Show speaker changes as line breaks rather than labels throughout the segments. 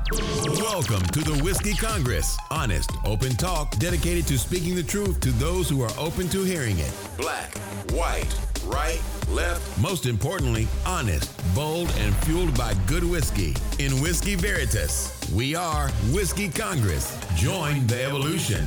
Welcome to the Whiskey Congress. Honest, open talk dedicated to speaking the truth to those who are open to hearing it. Black, white, right, left. Most importantly, honest, bold, and fueled by good whiskey. In Whiskey Veritas, we are Whiskey Congress. Join the evolution.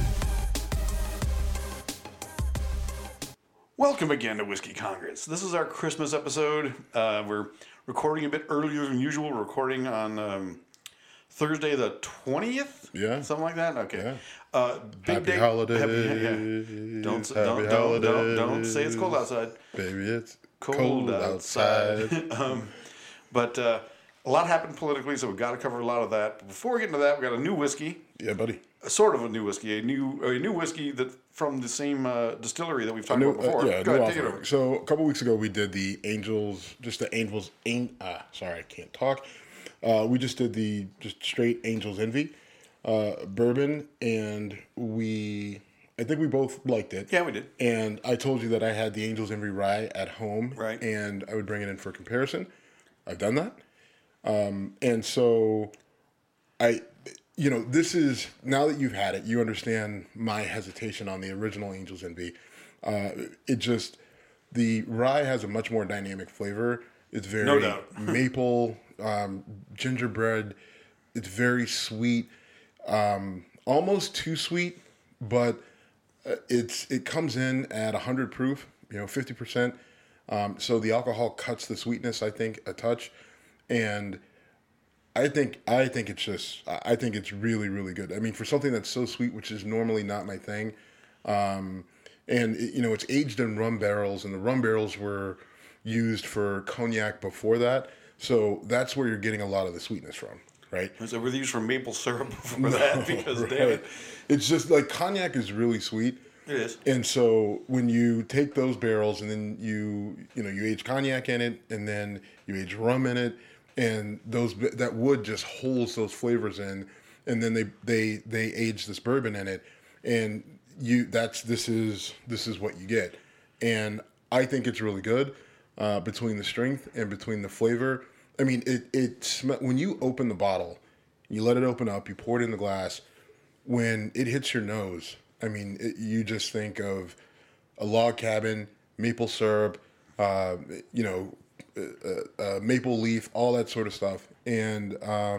Welcome again to Whiskey Congress. This is our Christmas episode. We're recording a bit earlier than usual. We're recording on Thursday the 20th?
Yeah.
Something like that? Okay.
Yeah.
Big
Happy
day.
holidays.
Don't say it's cold outside.
Baby, it's cold outside.
But a lot happened politically, so we've got to cover a lot of that. But before we get into that, we got a new whiskey.
Yeah, buddy.
Sort of a new whiskey. A new whiskey that from the same distillery that we've talked about before.
Go ahead, take it over. So a couple weeks ago, we did the Angels. Sorry, I can't talk. We just did the straight Angels Envy bourbon, and I think we both liked it.
Yeah, we did.
And I told you that I had the Angels Envy rye at home,
right?
And I would bring it in for comparison. I've done that, and so this is, now that you've had it, you understand my hesitation on the original Angels Envy. The rye has a much more dynamic flavor. It's very
no doubt.
maple, gingerbread. It's very sweet, almost too sweet, but it comes in at 100 proof, 50%. So the alcohol cuts the sweetness, I think, a touch, and I think it's really, really good. I mean, for something that's so sweet, which is normally not my thing, and it's aged in rum barrels, and the rum barrels were used for cognac before that, so that's where you're getting a lot of the sweetness from, right?
So were they used for maple syrup before that? Because
right.
Damn it,
it's just like cognac is really sweet.
It is.
And so when you take those barrels and then you age cognac in it, and then you age rum in it, and that wood just holds those flavors in, and then they age this bourbon in it, and this is what you get, and I think it's really good between the strength and between the flavor. I mean, when you open the bottle, you let it open up, you pour it in the glass, when it hits your nose, I mean, you just think of a log cabin, maple syrup, maple leaf, all that sort of stuff. And,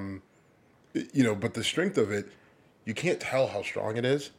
but the strength of it, you can't tell how strong it is,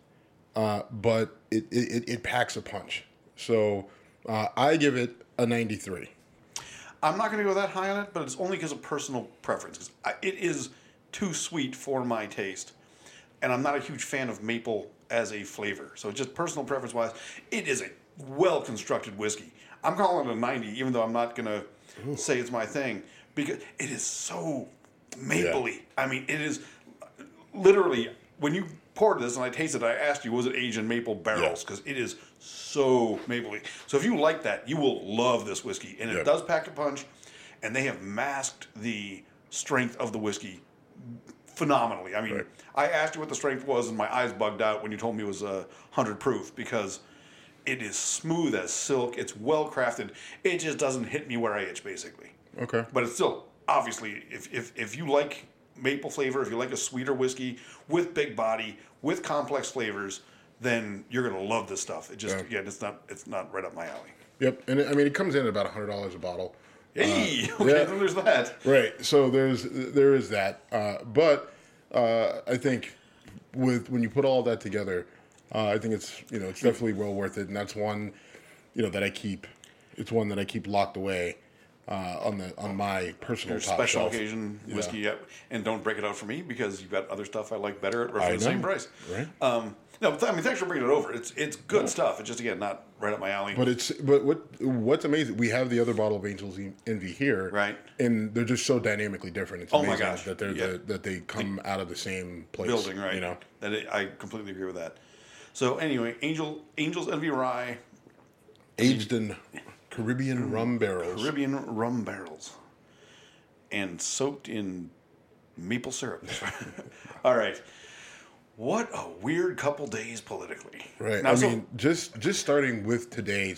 but it packs a punch. So I give it a 93.
I'm not going to go that high on it, but it's only because of personal preference. Because it is too sweet for my taste, and I'm not a huge fan of maple as a flavor. So just personal preference-wise, it is a well-constructed whiskey. I'm calling it a 90, even though I'm not going to say it's my thing, because it is so mapley. Yeah. I mean, it is literally, when you poured this and I tasted it, I asked you, was it aged in maple barrels? Because it is so mapley. So if you like that, you will love this whiskey. And it does pack a punch, and they have masked the strength of the whiskey phenomenally. I mean, I asked you what the strength was, and my eyes bugged out when you told me it was 100 proof, because it is smooth as silk. It's well crafted. It just doesn't hit me where I itch, basically.
Okay.
But it's still, obviously, if you like maple flavor, if you like a sweeter whiskey with big body, with complex flavors, then you're going to love this stuff. It just, it's not right up my alley.
Yep. And it comes in at about $100 a bottle.
Hey, then there's that.
Right. So there is that. But I think when you put all that together, I think it's definitely well worth it, and that's one that I keep. It's one that I keep locked away on my personal top
special
shelf.
Occasion whiskey, and don't break it out for me, because you've got other stuff I like better for the same price.
Right.
Thanks for bringing it over. It's good stuff. It's just, again, not right up my alley.
But what's amazing? We have the other bottle of Angels Envy here,
right?
And they're just so dynamically different. It's amazing
my gosh.
that that they come out of the same place,
building, right? I completely agree with that. So anyway, Angels Envy Rye,
aged in Caribbean rum barrels, and soaked in maple syrup. All right. What a weird couple days politically. Right. Now, just starting with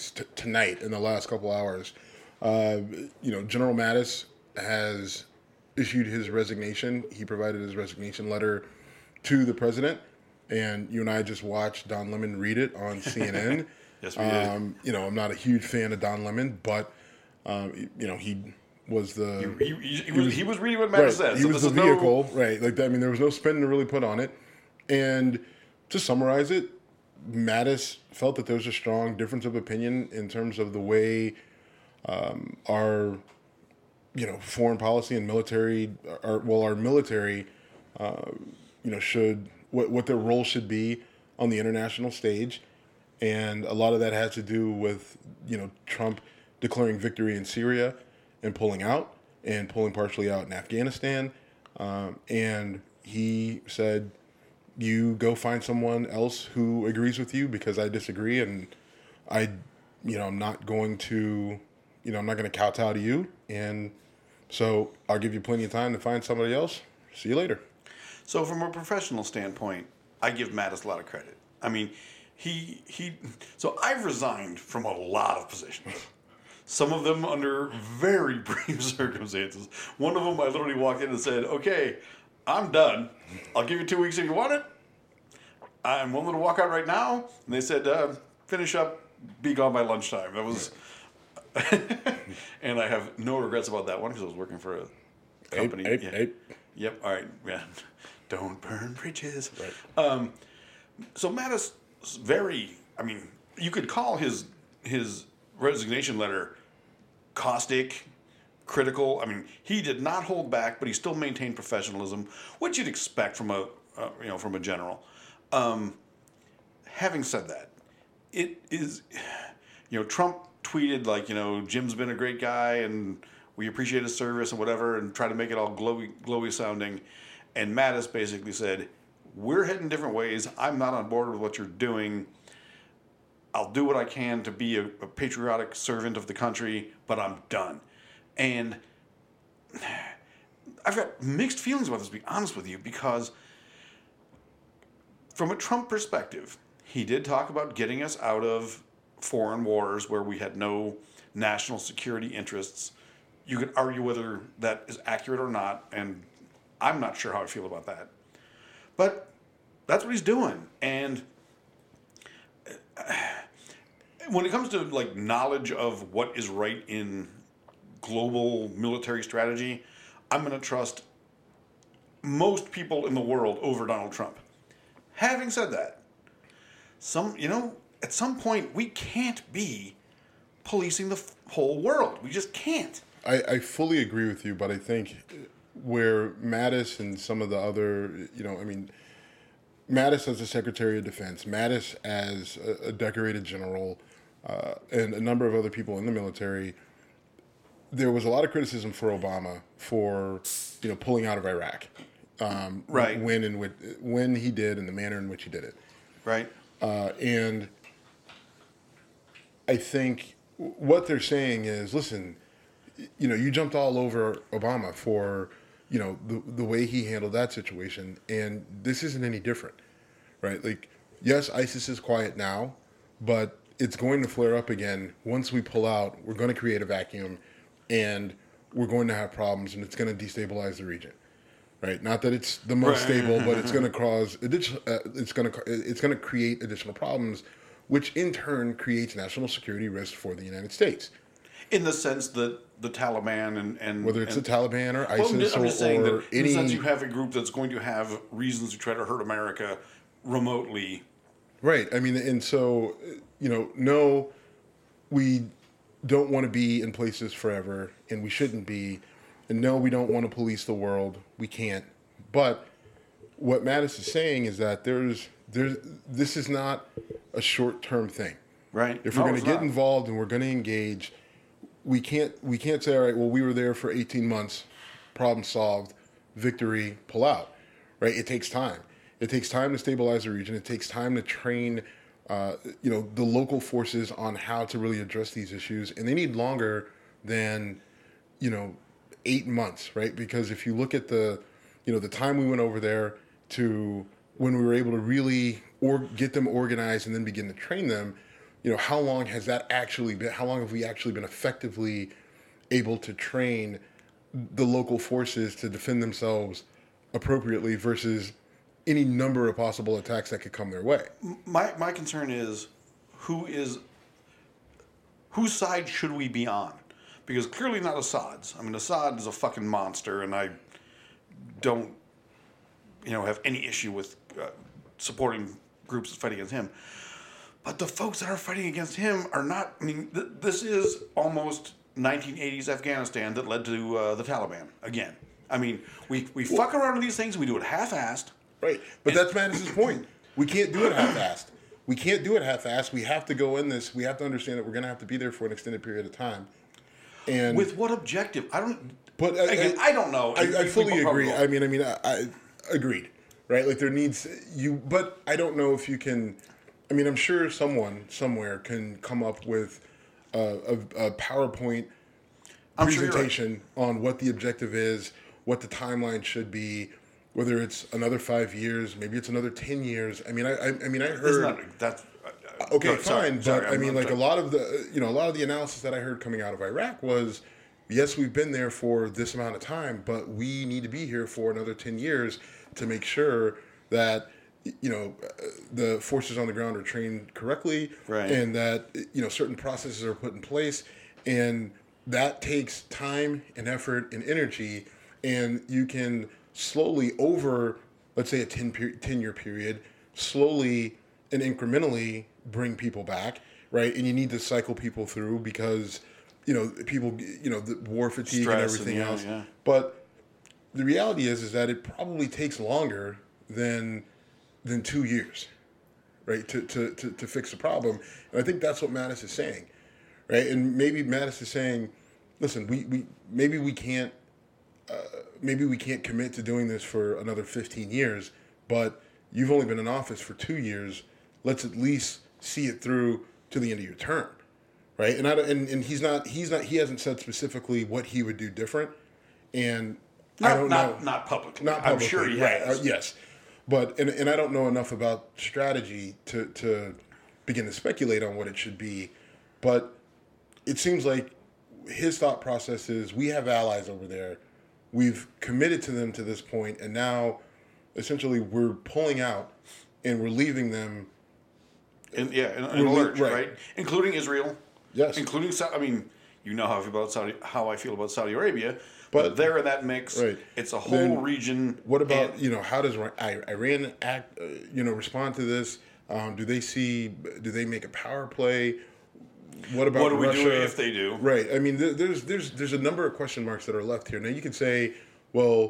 tonight in the last couple hours, General Mattis has issued his resignation. He provided his resignation letter to the president, and you and I just watched Don Lemon read it on CNN.
Yes, we did.
You know, I'm not a huge fan of Don Lemon, but you know, he was the
he was reading what Mattis said.
He was the vehicle, right? Like, I mean, there was no spin to really put on it. And to summarize it, Mattis felt that there was a strong difference of opinion in terms of the way our, you know, foreign policy and military, our military, you know, should what their role should be on the international stage, and a lot of that has to do with, you know, Trump declaring victory in Syria and pulling out and pulling partially out in Afghanistan, and he said, you go find someone else who agrees with you because I disagree, and I'm not going to kowtow to you, and so I'll give you plenty of time to find somebody else. See you later.
So from a professional standpoint, I give Mattis a lot of credit. I mean, so I've resigned from a lot of positions. Some of them under very brief circumstances. One of them, I literally walked in and said, okay, I'm done. I'll give you 2 weeks if you want it. I'm willing to walk out right now. And they said, finish up, be gone by lunchtime. That was, and I have no regrets about that one because I was working for a company. Yep. All right. Yeah. Don't burn bridges. Right. So Mattis, you could call his resignation letter caustic, critical. I mean, he did not hold back, but he still maintained professionalism, which you'd expect from a general. Having said that, it is, Trump tweeted like, Jim's been a great guy and we appreciate his service and whatever, and try to make it all glowy sounding. And Mattis basically said, we're heading different ways. I'm not on board with what you're doing. I'll do what I can to be a patriotic servant of the country, but I'm done. And I've got mixed feelings about this, to be honest with you, because from a Trump perspective, he did talk about getting us out of foreign wars where we had no national security interests. You could argue whether that is accurate or not, and I'm not sure how I feel about that. But that's what he's doing. And when it comes to like knowledge of what is right in global military strategy, I'm going to trust most people in the world over Donald Trump. Having said that, at some point we can't be policing the whole world. We just can't.
I fully agree with you, but I think where Mattis and some of the other, Mattis as a Secretary of Defense, Mattis as a decorated general, and a number of other people in the military, there was a lot of criticism for Obama for, pulling out of Iraq.
Right.
When he did and the manner in which he did it.
Right.
And I think what they're saying is, listen, you jumped all over Obama for, the way he handled that situation, and this isn't any different, right? Like, yes, ISIS is quiet now, but it's going to flare up again. Once we pull out, we're going to create a vacuum, and we're going to have problems, and it's going to destabilize the region, right? Not that it's the most stable, but it's going to cause it's going to create additional problems, which in turn creates national security risk for the United States.
In the sense that the Taliban and
whether it's the Taliban or ISIS
I'm just saying that
any,
in the sense you have a group that's going to have reasons to try to hurt America remotely.
Right. I mean, and so, no, we don't want to be in places forever, and we shouldn't be. And no, we don't want to police the world. We can't. But what Mattis is saying is that this is not a short-term thing.
Right.
If we're going to get involved and we're going to engage, we can't say, all right, well, we were there for 18 months, problem solved, victory, pull out, right? It takes time. It takes time to stabilize the region. It takes time to train, the local forces on how to really address these issues. And they need longer than, 8 months, right? Because if you look at the time we went over there to when we were able to really get them organized and then begin to train them, how long has that actually been? How long have we actually been effectively able to train the local forces to defend themselves appropriately versus any number of possible attacks that could come their way.
My concern is whose side should we be on? Because clearly not Assad's. I mean, Assad is a fucking monster, and I don't, have any issue with supporting groups that fight against him. But the folks that are fighting against him are not. I mean, this is almost 1980s Afghanistan that led to the Taliban again. I mean, we fuck around with these things. We do it half-assed.
Right, but that's Mattis's point. We can't do it half-assed. We can't do it half-assed. We have to go in this. We have to understand that we're going to have to be there for an extended period of time. And
with what objective? I don't.
But
again, I don't know.
I fully agree. I agreed. Right, like there needs you, but I don't know if you can. I mean, I'm sure someone somewhere can come up with a PowerPoint presentation on what the objective is, what the timeline should be, whether it's another 5 years, maybe it's another 10 years. I mean, I heard
that's
okay, fine, but I mean, like a lot of the analysis that I heard coming out of Iraq was, yes, we've been there for this amount of time, but we need to be here for another 10 years to make sure that the forces on the ground are trained correctly,
right,
and that certain processes are put in place, and that takes time and effort and energy, and you can slowly over, let's say, a 10-year period, slowly and incrementally bring people back, right? And you need to cycle people through because people, the war fatigue stress and everything else. Yeah. But the reality is that it probably takes longer than 2 years, right, to fix the problem. And I think that's what Mattis is saying, right? And maybe Mattis is saying, listen, maybe we can't commit to doing this for another 15 years, but you've only been in office for 2 years. Let's at least see it through to the end of your term, right? And he hasn't said specifically what he would do different, and I don't know.
Not publicly.
Not publicly.
I'm sure he has.
Right, yes. But and I don't know enough about strategy to begin to speculate on what it should be. But it seems like his thought process is we have allies over there. We've committed to them to this point, and now essentially we're pulling out and we're leaving them.
In alert, right? Including Israel.
Yes.
Including how I feel about Saudi Arabia. But they're in that mix. Right. It's a whole region.
What about how does Iran act? Respond to this? Do they make a power play? What about Russia?
What do we do if they do?
Right. I mean, there's a number of question marks that are left here. Now you could say, well,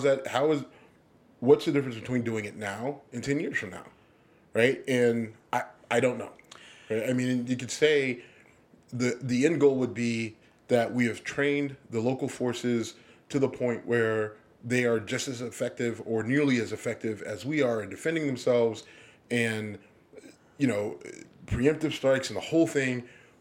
what's the difference between doing it now and 10 years from now, right? And I don't know. Right? I mean, you could say the end goal would be that we have trained the local forces to the point where they are just as effective or nearly as effective as we are in defending themselves, and preemptive strikes and the whole thing.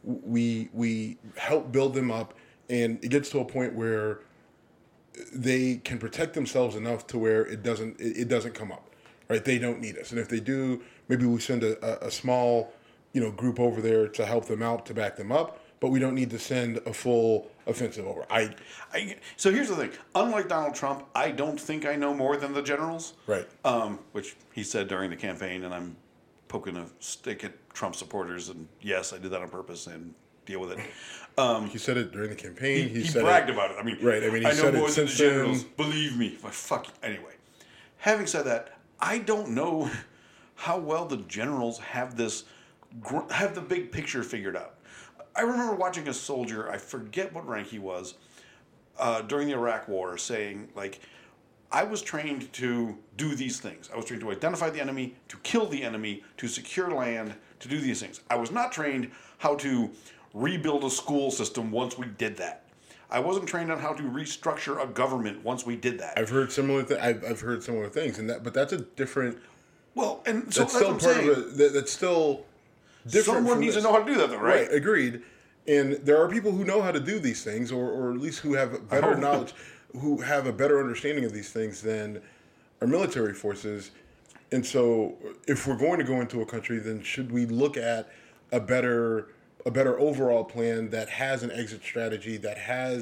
We help build them up, and it gets to a point where they can protect themselves enough to where it doesn't come up, right? They don't need us, and if they do, maybe we send a small group over there to help them out, to back them up. But we don't need to send a full offensive over.
So here's the thing. Unlike Donald Trump, I don't think I know more than the generals.
Right.
Which he said during the campaign, and I'm poking a stick at Trump supporters. And yes, I did that on purpose and deal with it.
He said it during the campaign.
He bragged about it. I mean,
right. I mean, he
I know
said
more
it
than the
since
generals.
then.
Believe me. Fuck. Anyway, having said that, I don't know how well the generals have the big picture figured out. I remember watching a soldier, I forget what rank he was, during the Iraq War, saying, I was trained to do these things. I was trained to identify the enemy, to kill the enemy, to secure land, to do these things. I was not trained how to rebuild a school system once we did that. I wasn't trained on how to restructure a government once we did that.
I've heard similar things, but that's a different.
Well, and so
that's still
what I'm
part
saying.
of it. That's still.
Someone needs to know how to do that, though, right?
Agreed. And there are people who know how to do these things, or at least who have better knowledge, who have a better understanding of these things than our military forces. And so, if we're going to go into a country, then should we look at a better overall plan that has an exit strategy, that has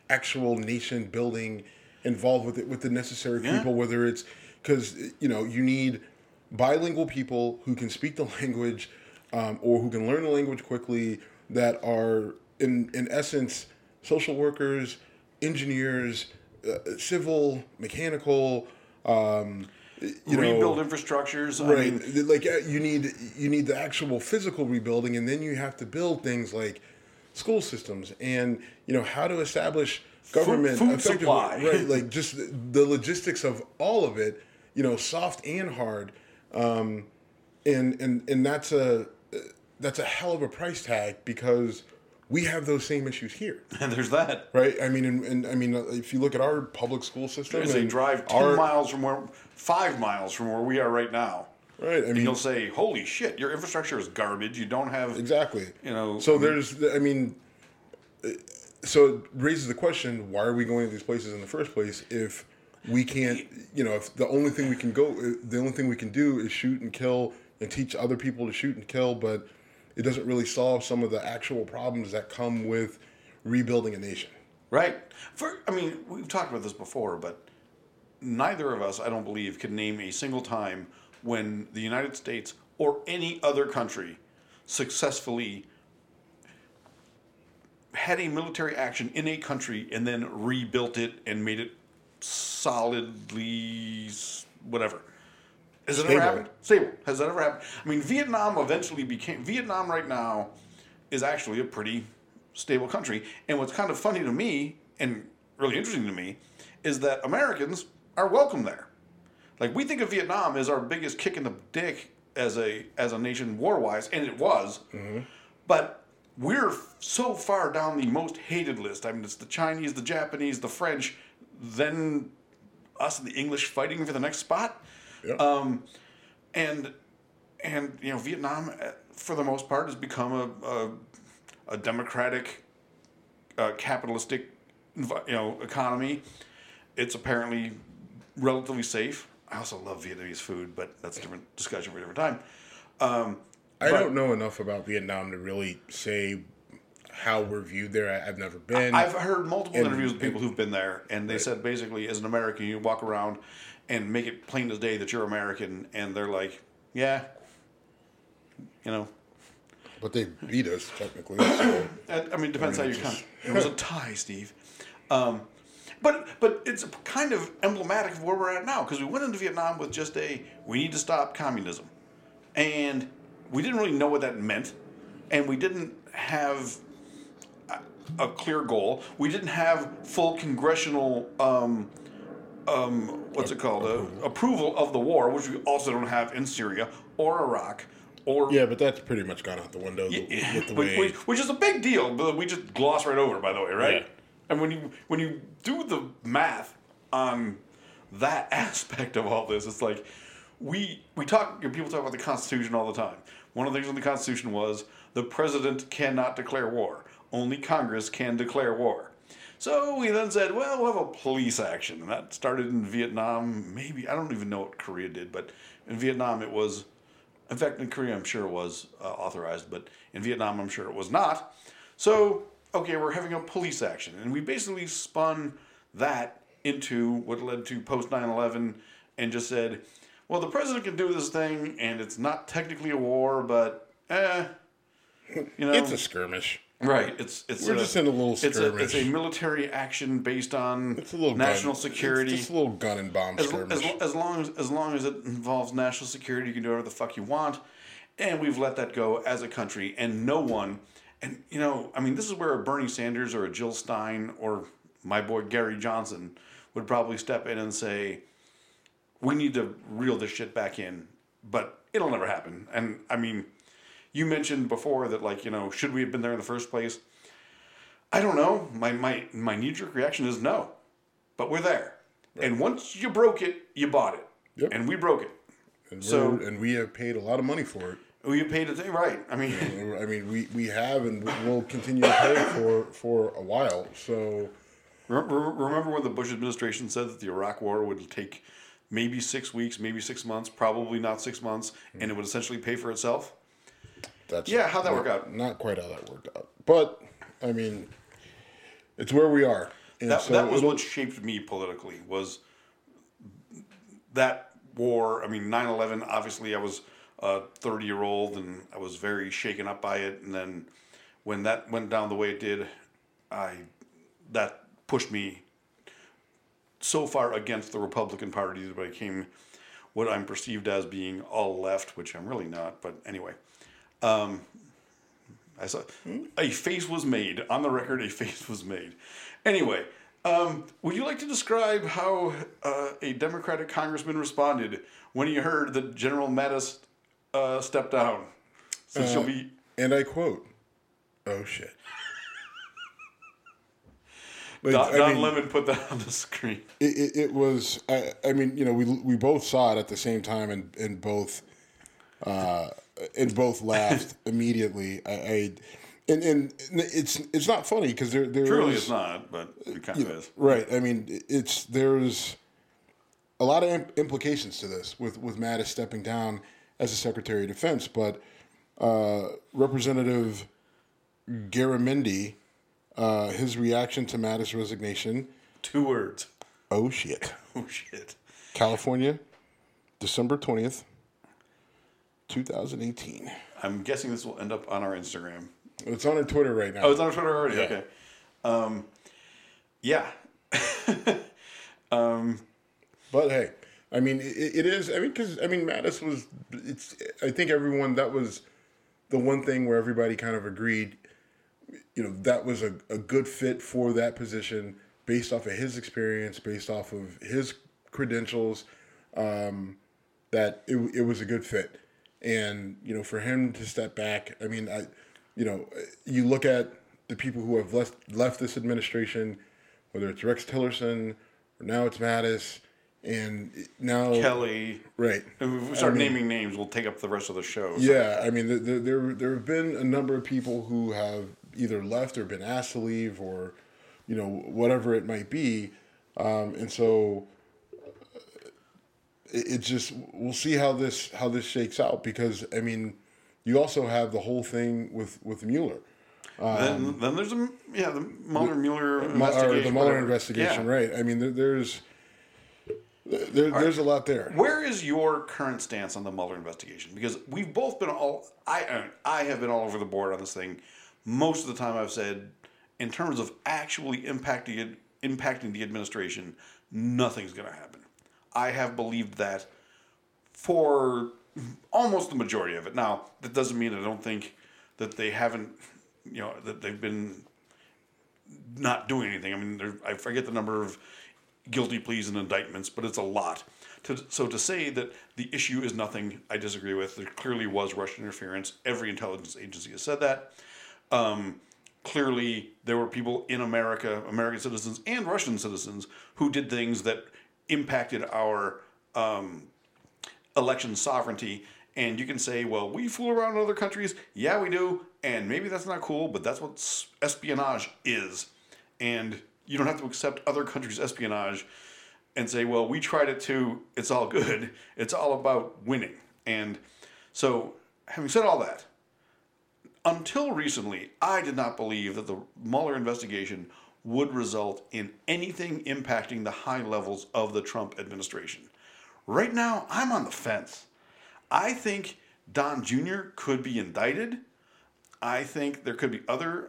actual nation building involved with it, with the necessary people, whether it's because, you need bilingual people who can speak the language or who can learn the language quickly, that are, in essence, social workers, engineers, civil, mechanical,
rebuild infrastructures.
Right. Like you need the actual physical rebuilding, and then you have to build things like school systems and how to establish government
food
effectively.
supply.
Right. Like just the logistics of all of it, soft and hard. And that's a hell of a price tag, because we have those same issues here.
And there's that.
Right. I mean, if you look at our public school system,
they drive 5 miles from where we are right now.
Right.
And you'll say, "Holy shit, your infrastructure is garbage. You don't have
exactly."
So
so it raises the question: why are we going to these places in the first place if we can't? If the only thing we can do is shoot and kill and teach other people to shoot and kill, but it doesn't really solve some of the actual problems that come with rebuilding a nation.
Right. We've talked about this before, but neither of us, I don't believe, can name a single time when the United States or any other country successfully had a military action in a country and then rebuilt it and made it solidly whatever. Has it ever happened? Stable. Has that ever happened? Vietnam Vietnam right now is actually a pretty stable country. And what's kind of funny to me, and really interesting to me, is that Americans are welcome there. Like, we think of Vietnam as our biggest kick in the dick as a nation war-wise, and it was. Mm-hmm. But we're so far down the most hated list. It's the Chinese, the Japanese, the French, then us and the English fighting for the next spot.
Yep.
And Vietnam, for the most part, has become a democratic, capitalistic, economy. It's apparently relatively safe. I also love Vietnamese food, but that's a different discussion for a different time.
I don't know enough about Vietnam to really say how we're viewed there. I've never been.
I've heard multiple interviews with people who've been there, and they said basically, as an American, you walk around and make it plain as day that you're American, and they're like, yeah,
But they beat us, technically. So.
It depends how you count. It was a tie, Steve. But it's kind of emblematic of where we're at now, because we went into Vietnam with just we need to stop communism. And we didn't really know what that meant, and we didn't have a clear goal. We didn't have full congressional approval of the war, which we also don't have in Syria or Iraq.
But that's pretty much gone out the window.
Which is a big deal, but we just gloss right over it, by the way, right? Yeah. And when you do the math on that aspect of all this, it's like people talk about the Constitution all the time. One of the things in the Constitution was the president cannot declare war. Only Congress can declare war. So we then said, well, we'll have a police action. And that started in Vietnam. Maybe, I don't even know what Korea did, but in Vietnam it was, in fact, in Korea I'm sure it was authorized, but in Vietnam I'm sure it was not. So, okay, we're having a police action. And we basically spun that into what led to post 9/11 and just said, well, the president can do this thing, and it's not technically a war, but,
It's a skirmish.
Right.
We're just in a little skirmish.
It's a military action based on national security.
It's just a little gun and bomb skirmish.
As long as it involves national security, you can do whatever the fuck you want. And we've let that go as a country, and no one... And, this is where a Bernie Sanders or a Jill Stein or my boy Gary Johnson would probably step in and say, we need to reel this shit back in. But it'll never happen. And, you mentioned before that, should we have been there in the first place? I don't know. My knee-jerk reaction is no. But we're there. Right. And once you broke it, you bought it. Yep. And we broke it.
And we have paid a lot of money for it.
We paid it, right?
We have and will continue to pay for a while. So,
remember when the Bush administration said that the Iraq War would take maybe 6 weeks, maybe 6 months, probably not 6 months, and it would essentially pay for itself? How'd that work out?
Not quite how that worked out, but it's where we are. And
that was what shaped me politically, was that war. I mean, 9/11, obviously I was a 30-year-old and I was very shaken up by it. And then when that went down the way it did, that pushed me so far against the Republican Party that I became what I'm perceived as being all left, which I'm really not. But anyway, I saw a face was made on the record. A face was made. Anyway, would you like to describe how a Democratic congressman responded when he heard that General Mattis stepped down? So she'll be.
And I quote, "Oh shit."
Don Lemon put that on the screen.
It was. I mean, we both saw it at the same time, and both laughed immediately. And it's not funny because there
Truly,
is,
it's not, but it kind of is.
Right. I mean, there's a lot of implications to this with Mattis stepping down as a Secretary of Defense, but Representative Garamendi. His reaction to Mattis' resignation.
2 words.
Oh, shit.
Oh, shit.
California, December 20th, 2018.
I'm guessing this will end up on our Instagram.
It's on our Twitter right now.
Oh, it's on our Twitter already?
Yeah.
Okay. Yeah.
But, hey, I mean, it is. I mean, because, Mattis was, I think everyone, that was the one thing where everybody kind of agreed, that was a good fit for that position based off of his experience, based off of his credentials, that it was a good fit. And, for him to step back, I mean, you look at the people who have left this administration, whether it's Rex Tillerson or now it's Mattis, and now
Kelly.
Right.
If we start naming names, we'll take up the rest of the show. So.
Yeah, I mean, there have been a number of people who have either left or been asked to leave, or whatever it might be, and so it just, we'll see how this shakes out, because I mean, you also have the whole thing with Mueller.
Then there's the Mueller-Mueller investigation.
The Mueller investigation, yeah. Right? I mean, there's a lot there.
Where is your current stance on the Mueller investigation? Because we've both been I have been all over the board on this thing. Most of the time I've said, in terms of actually impacting the administration, nothing's going to happen. I have believed that for almost the majority of it. Now, that doesn't mean I don't think that they haven't, that they've been not doing anything. I mean, I forget the number of guilty pleas and indictments, but it's a lot. So to say that the issue is nothing, I disagree with. There clearly was Russian interference. Every intelligence agency has said that. Clearly, there were people in America, American citizens and Russian citizens, who did things that impacted our election sovereignty. And you can say, well, we fool around in other countries. Yeah, we do. And maybe that's not cool, but that's what espionage is. And you don't have to accept other countries' espionage and say, well, we tried it too. It's all good. It's all about winning. And so, having said all that, until recently, I did not believe that the Mueller investigation would result in anything impacting the high levels of the Trump administration. Right now, I'm on the fence. I think Don Jr. could be indicted. I think there could be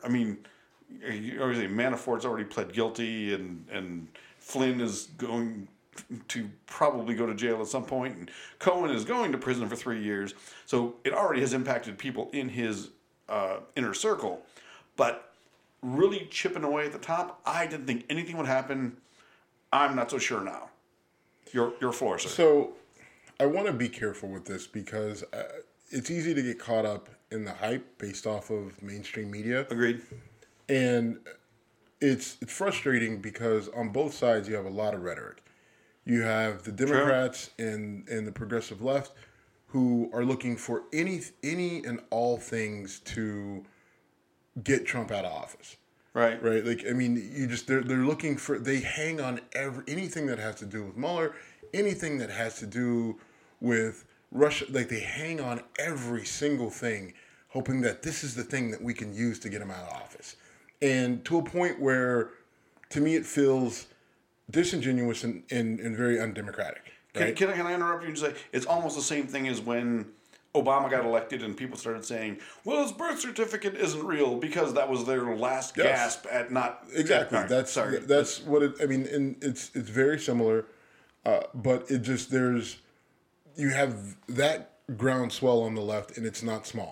Manafort's already pled guilty, and Flynn is going to probably go to jail at some point, and Cohen is going to prison for 3 years. So it already has impacted people in his inner circle. But really chipping away at the top, I didn't think anything would happen. I'm not so sure now. Your floor, sir.
So I want to be careful with this, because it's easy to get caught up in the hype based off of mainstream media.
Agreed.
And it's frustrating because on both sides you have a lot of rhetoric. You have the Democrats and the progressive left who are looking for any and all things to get Trump out of office.
Right.
Right. Like, I mean, they're looking for, they hang on anything that has to do with Mueller, anything that has to do with Russia. Like, they hang on every single thing, hoping that this is the thing that we can use to get him out of office. And to a point where to me, it feels disingenuous and very undemocratic. Right?
Can I interrupt you and say it's almost the same thing as when Obama got elected and people started saying, well, his birth certificate isn't real because that was their last gasp at not...
Exactly.
Right,
that's what it... I mean, and it's very similar, but it just... You have that groundswell on the left, and it's not small.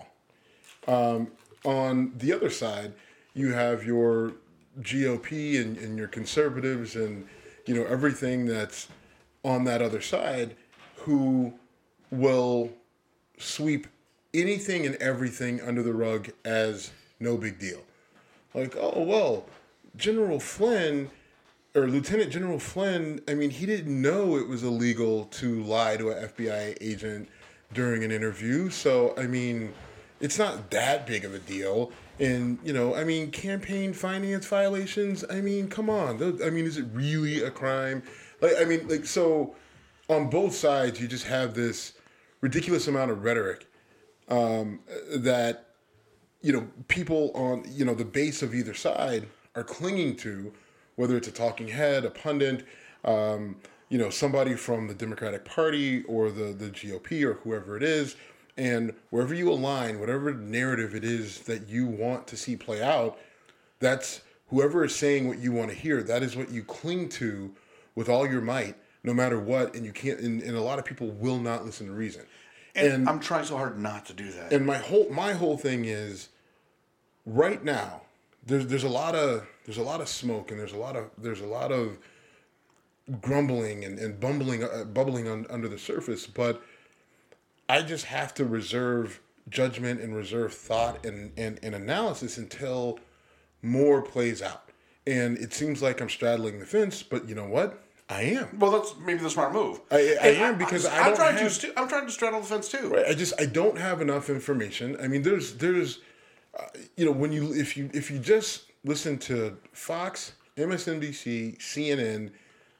On the other side, you have your GOP and your conservatives and, everything that's on that other side who will sweep anything and everything under the rug as no big deal. Like, oh, well, General Flynn or Lieutenant General Flynn, I mean, he didn't know it was illegal to lie to an FBI agent during an interview. So, I mean, it's not that big of a deal. And, campaign finance violations, I mean, come on. Is it really a crime? So on both sides, you just have this ridiculous amount of rhetoric that, people on, the base of either side are clinging to, whether it's a talking head, a pundit, somebody from the Democratic Party or the GOP or whoever it is. And wherever you align, whatever narrative it is that you want to see play out, that's whoever is saying what you want to hear. That is what you cling to with all your might, no matter what. And you can't. And a lot of people will not listen to reason.
And I'm trying so hard not to do that.
And my whole thing is, right now, there's a lot of smoke and there's a lot of grumbling and bubbling under the surface, but I just have to reserve judgment and reserve thought and analysis until more plays out. And it seems like I'm straddling the fence, but you know what? I am.
Well, that's maybe the smart move.
I am because I'm trying
to straddle the fence too.
Right. I don't have enough information. I mean, there's when if you just listen to Fox, MSNBC, CNN,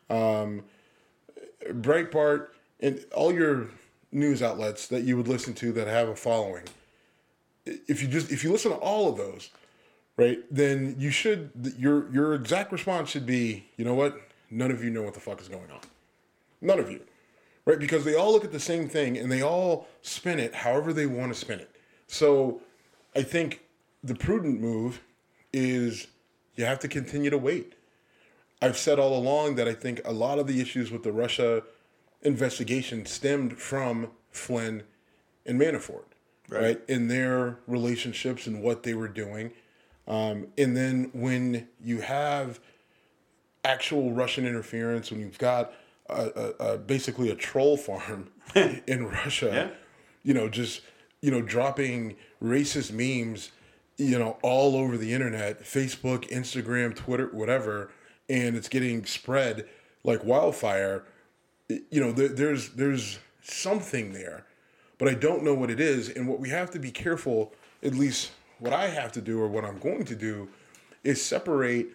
Breitbart, and all your news outlets that you would listen to that have a following, if you listen to all of those, right, then your exact response should be, you know what? None of you know what the fuck is going on. None of you. Right? Because they all look at the same thing and they all spin it however they want to spin it. So I think the prudent move is you have to continue to wait. I've said all along that I think a lot of the issues with the Russia investigation stemmed from Flynn and Manafort, right? In their relationships and what they were doing. And then when you have actual Russian interference, when you've got basically a troll farm in Russia, dropping racist memes, all over the internet, Facebook, Instagram, Twitter, whatever, and it's getting spread like wildfire. There's something there, but I don't know what it is. And what we have to be careful, at least what I have to do or what I'm going to do, is separate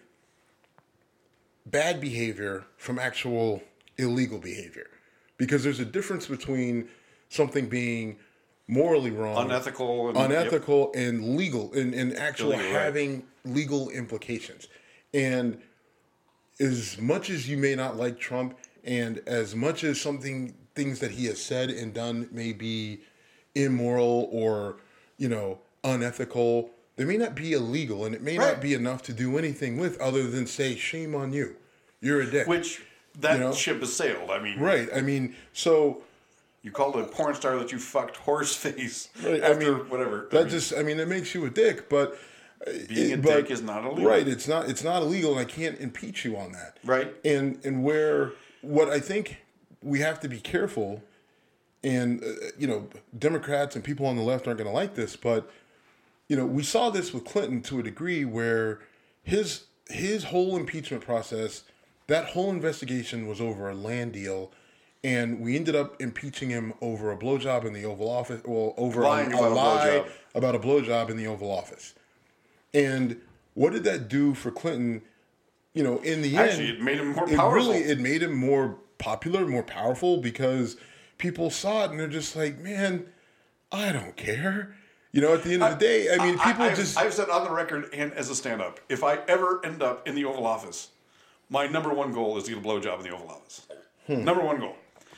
bad behavior from actual illegal behavior. Because there's a difference between something being morally wrong, unethical and legal, and actually having legal implications. And as much as you may not like Trump, and as much as things that he has said and done may be immoral or, unethical, they may not be illegal, and it may not be enough to do anything with other than say, shame on you. You're a dick.
Which, that ship has sailed. I mean...
Right. I mean, so...
You called a porn star that you fucked horseface.
Right.
Whatever.
It makes you a dick, but...
Being a dick is not illegal.
Right. It's not illegal, and I can't impeach you on that.
Right.
And what I think we have to be careful, and, Democrats and people on the left aren't going to like this, but, we saw this with Clinton to a degree where his whole impeachment process, that whole investigation was over a land deal, and we ended up impeaching him over a blowjob in the Oval Office, over a lie about a blowjob in the Oval Office. And what did that do for Clinton? In the end,
it made him more powerful.
It made him more popular, more powerful, because people saw it and they're just like, man, I don't care. At the end of the day, people
I've said on the record and as a stand-up, if I ever end up in the Oval Office, My number one goal is to get a blowjob in the Oval Office. Number one goal.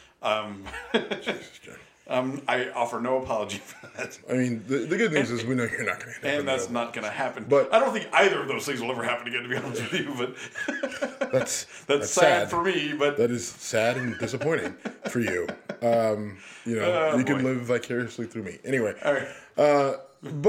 I offer no apology for that.
I mean, the good news is we know you're not going to.
And that's not going to happen.
But
I don't think either of those things will ever happen again, to be honest with you. But
that's
sad for me. But
that is sad and disappointing for you. You can live vicariously through me. Anyway,
all right.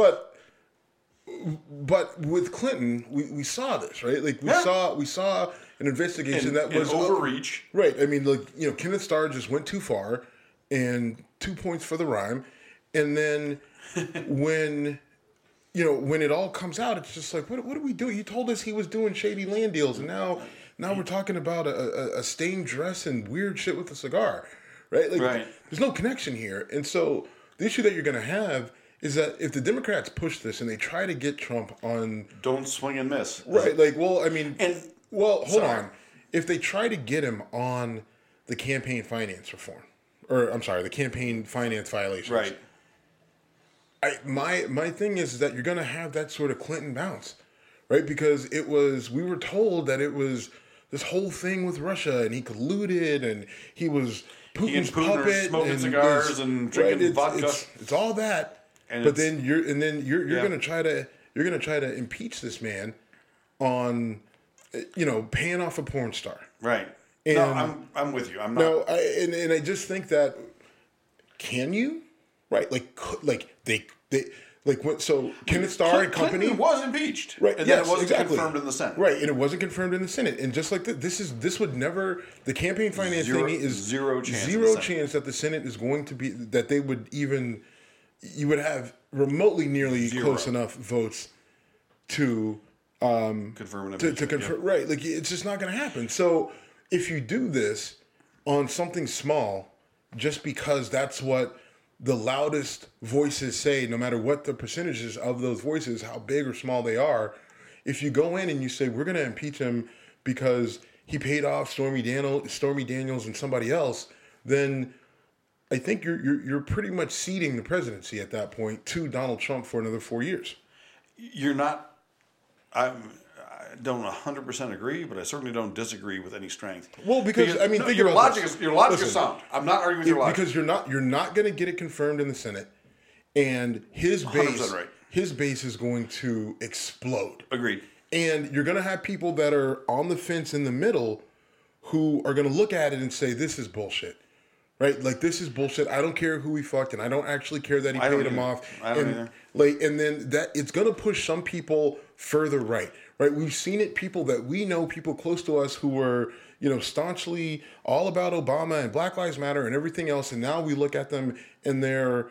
But with Clinton, we saw this, right? Like we saw an investigation that was
overreach.
Right. I mean, Kenneth Starr just went too far, and 2 points for the rhyme. And then when it all comes out, it's just like, what are we doing? You told us he was doing shady land deals, and now we're talking about a stained dress and weird shit with a cigar, right? There's no connection here. And so the issue that you're going to have is that if the Democrats push this and they try to get Trump on...
Don't swing and miss.
Right. Hold on. If they try to get him on the campaign finance reform, or I'm sorry, the campaign finance violations.
Right.
My thing is that you're going to have that sort of Clinton bounce, right? Because we were told that it was this whole thing with Russia and he colluded and he was Putin's puppet,
smoking cigars and drinking vodka.
It's all that. But then you're going to try to impeach this man on, paying off a porn star.
Right.
And
no, I'm with you. I'm not.
No, and I just think that can you, right? So Kenneth Starr and company
Clinton was impeached,
right?
And
yes,
then it wasn't
exactly.
confirmed in the Senate,
right? And it wasn't confirmed in the Senate. And just like this would never the campaign finance thing is
zero
chance that the Senate is going to be that they would even you would have remotely nearly close enough votes to
confirm an
to confirm right. Like it's just not going to happen. So if you do this on something small, just because that's what the loudest voices say, no matter what the percentages of those voices, how big or small they are, if you go in and you say, we're going to impeach him because he paid off Stormy Daniels and somebody else, then I think you're pretty much ceding the presidency at that point to Donald Trump for another 4 years.
You're not... I don't 100% agree, but I certainly don't disagree with any strength.
Well, because I mean,
your logic is sound. I'm not arguing with your logic
because you're not going to get it confirmed in the Senate, and his base is going to explode.
Agreed.
And you're going to have people that are on the fence in the middle, who are going to look at it and say, "This is bullshit." Right? Like, this is bullshit. I don't care who he fucked, and I don't actually care that he paid him off.
I don't either.
And then that it's going to push some people further right. Right? We've seen it. People that we know, people close to us who were, staunchly all about Obama and Black Lives Matter and everything else, and now we look at them and they're,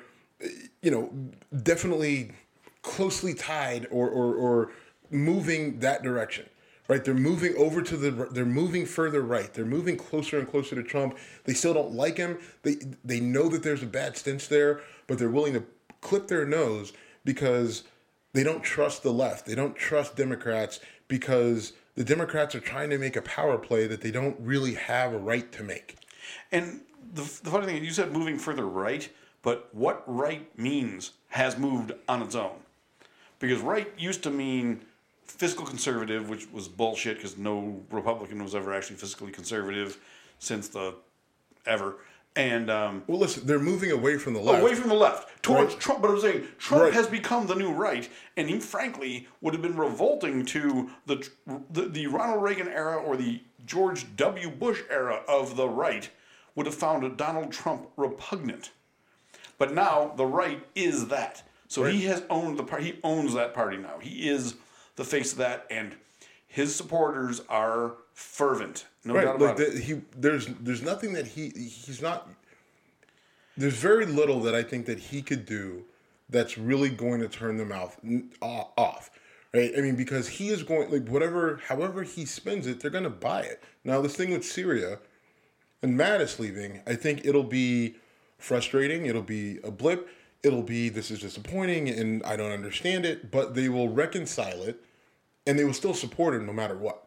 definitely closely tied or moving that direction. Right, they're moving over they're moving further right. They're moving closer and closer to Trump. They still don't like him. They know that there's a bad stench there, but they're willing to clip their nose because they don't trust the left. They don't trust Democrats because the Democrats are trying to make a power play that they don't really have a right to make.
And the funny thing, you said moving further right, but what right means has moved on its own. Because right used to mean fiscal conservative, which was bullshit because no Republican was ever actually fiscally conservative since the ever. And
well, listen, they're moving away from the left.
Away from the left towards
right.
Trump. But I'm saying Trump has become the new right, and he frankly would have been revolting to the Ronald Reagan era or the George W. Bush era of the right would have found Donald Trump repugnant. But now the right is that. So he has owned the party. He owns that party now. He is the face of that, and his supporters are fervent. No doubt about it.
There's nothing that he's not. There's very little that I think that he could do that's really going to turn them off, right? I mean, because he is going however he spends it, they're going to buy it. Now, this thing with Syria and Mattis leaving, I think it'll be frustrating. It'll be a blip. It'll be, this is disappointing and I don't understand it, but they will reconcile it and they will still support him no matter what.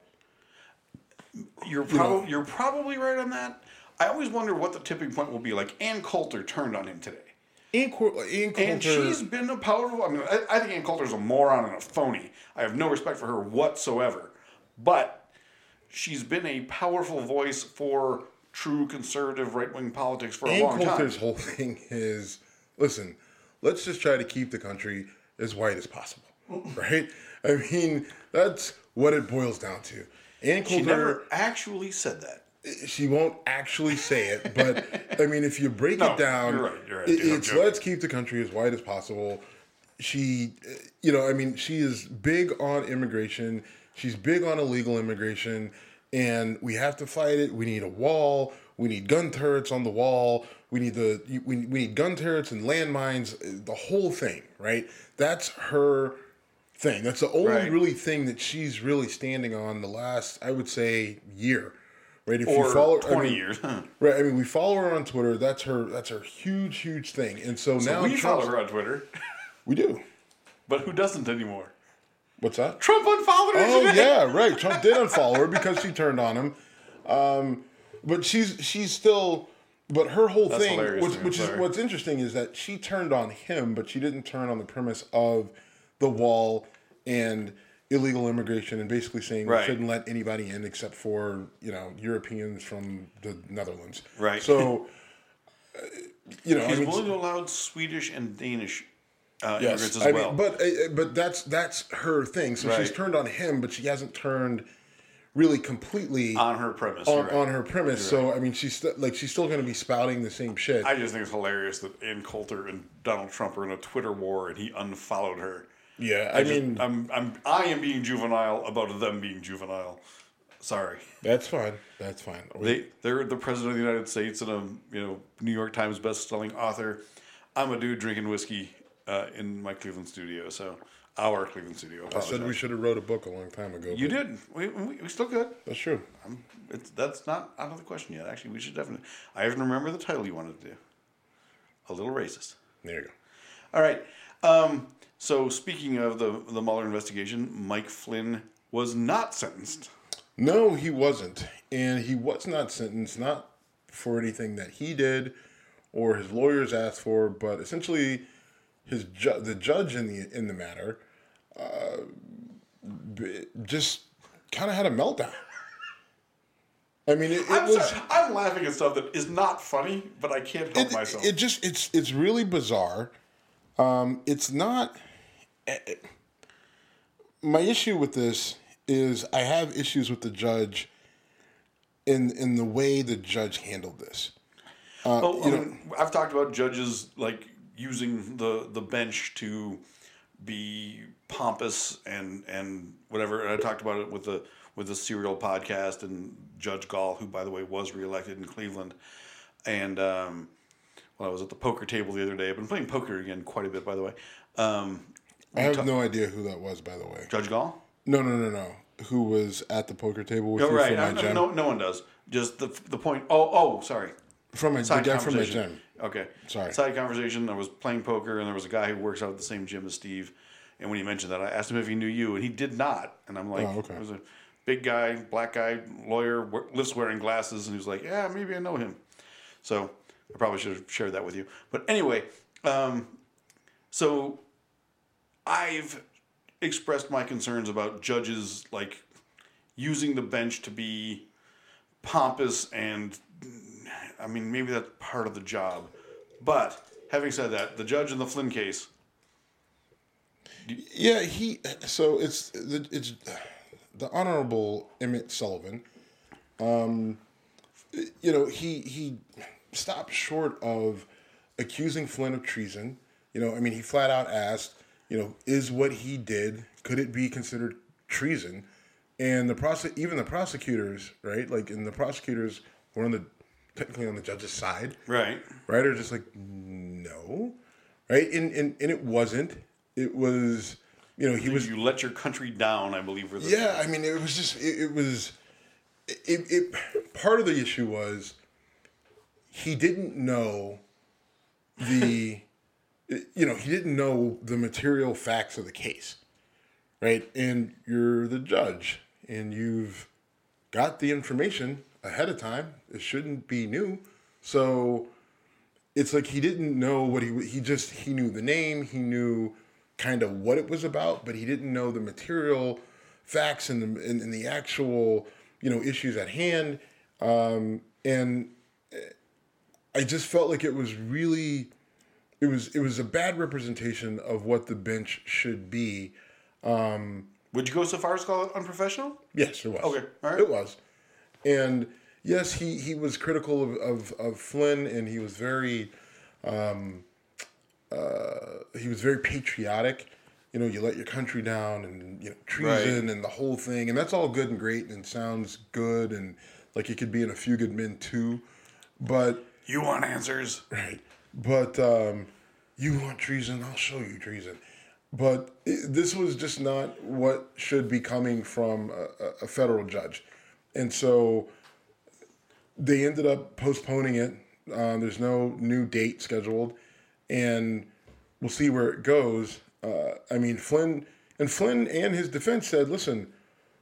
You're probably right on that. I always wonder what the tipping point will be. Like Ann Coulter turned on him today.
Ann Coulter,
and she's been a powerful, I think Ann Coulter's a moron and a phony. I have no respect for her whatsoever. But she's been a powerful voice for true conservative right-wing politics for a
Ann
long time.
Coulter's whole thing is, listen, let's just try to keep the country as white as possible, right? I mean, that's what it boils down to. Ann Coulter,
She never actually said that.
she won't actually say it, but I mean, if you break
No,
it down,
you're right, dude, I'm
it's
joking.
let's keep the country as white as possible. She, I mean, she is big on immigration. She's big on illegal immigration, and we have to fight it. We need a wall. We need gun turrets on the wall. We need we need gun turrets and landmines. The whole thing, right? That's her thing. That's the only
Right.
really thing that she's really standing on the last, I would say, year. Right? If
Or
you follow
20 years.
right? I mean, we follow her on Twitter. That's her huge thing. And so now
we follow
Trump's-
her on Twitter,
We do.
but who doesn't anymore?
What's that?
Trump unfollowed her
Oh
today.
yeah, right. Trump did unfollow her because she turned on him. But she's still. But her whole
That's
thing,
hilarious to me,
which is
sorry.
what's interesting, is that she turned on him, but she didn't turn on the premise of the wall and illegal immigration, and basically saying
Right.
we shouldn't let anybody in except for Europeans from the Netherlands.
Right.
So, I
He's
mean,
willing to allow Swedish and Danish
yes,
immigrants as
I
well.
mean, but that's her thing. So she's
Right.
turned on him, but she hasn't turned really completely
on her premise.
on,
you're right.
on her premise. So I mean, she's still going to be spouting the same shit.
I just think it's hilarious that Ann Coulter and Donald Trump are in a Twitter war, and he unfollowed her.
yeah, I mean,
I am being juvenile about them being juvenile. Sorry,
that's fine. That's fine.
they're the president of the United States and a New York Times best-selling author. I'm a dude drinking whiskey in my Cleveland studio. So our Cleveland studio.
I said we should have wrote a book a long time ago.
You
but
did. We still could.
That's true.
That's not out of the question yet. Actually, we should definitely. I even remember the title you wanted to do. A little racist.
There you go.
All right. So speaking of the Mueller investigation, Mike Flynn was not sentenced.
No, he wasn't, and he was not sentenced not for anything that he did or his lawyers asked for, but essentially the judge in the matter just kind of had a meltdown. I mean,
I'm laughing at stuff that is not funny, but I can't help myself.
It's really bizarre. It's not. My issue with this is I have issues with the judge in the way the judge handled this.
I've talked about judges like using the bench to be pompous and whatever. And I talked about it with the Serial podcast and Judge Gall, who by the way was reelected in Cleveland. And I was at the poker table the other day. I've been playing poker again quite a bit, by the way.
I have no idea who that was, by the way.
Judge Gall?
No. Who was at the poker table with you
Right.
from my gym?
No one does. Just the point. Oh, sorry.
From the
Side
guy from my
conversation.
gym.
Okay.
Sorry.
Side conversation. I was playing poker, and there was a guy who works out at the same gym as Steve. And when he mentioned that, I asked him if he knew you, and he did not. And I'm like,
Oh, okay.
It was a big guy, black guy, lawyer, lives wearing glasses, and he was like, yeah, maybe I know him. So I probably should have shared that with you. But anyway, so I've expressed my concerns about judges like using the bench to be pompous, and I mean maybe that's part of the job. But having said that, the judge in the Flynn case.
Yeah, it's the Honorable Emmett Sullivan. He stopped short of accusing Flynn of treason. He flat out asked, is what he did, could it be considered treason? And even the prosecutors, right? And the prosecutors were technically on the judge's side.
Right.
Right? Or just like, no. Right? And it wasn't. It was, he was.
You let your country down, I believe.
Yeah, it was just, part of the issue was he didn't know he didn't know the material facts of the case, right? And you're the judge, and you've got the information ahead of time. It shouldn't be new. So it's like he didn't know what he knew the name, he knew kind of what it was about, but he didn't know the material facts and the actual issues at hand, and I just felt like it was really, it was a bad representation of what the bench should be.
Would you go so far as to call it unprofessional?
Yes, it was.
Okay, all right.
It was, and yes, he was critical of Flynn, and he was very patriotic. You let your country down, and treason,
Right.
and the whole thing, and that's all good and great, and sounds good, and like it could be in A Few Good Men too, but
You want answers?
right, but you want treason, I'll show you treason. But this was just not what should be coming from a federal judge, and so they ended up postponing it. There's no new date scheduled, and we'll see where it goes. Flynn and his defense said, listen,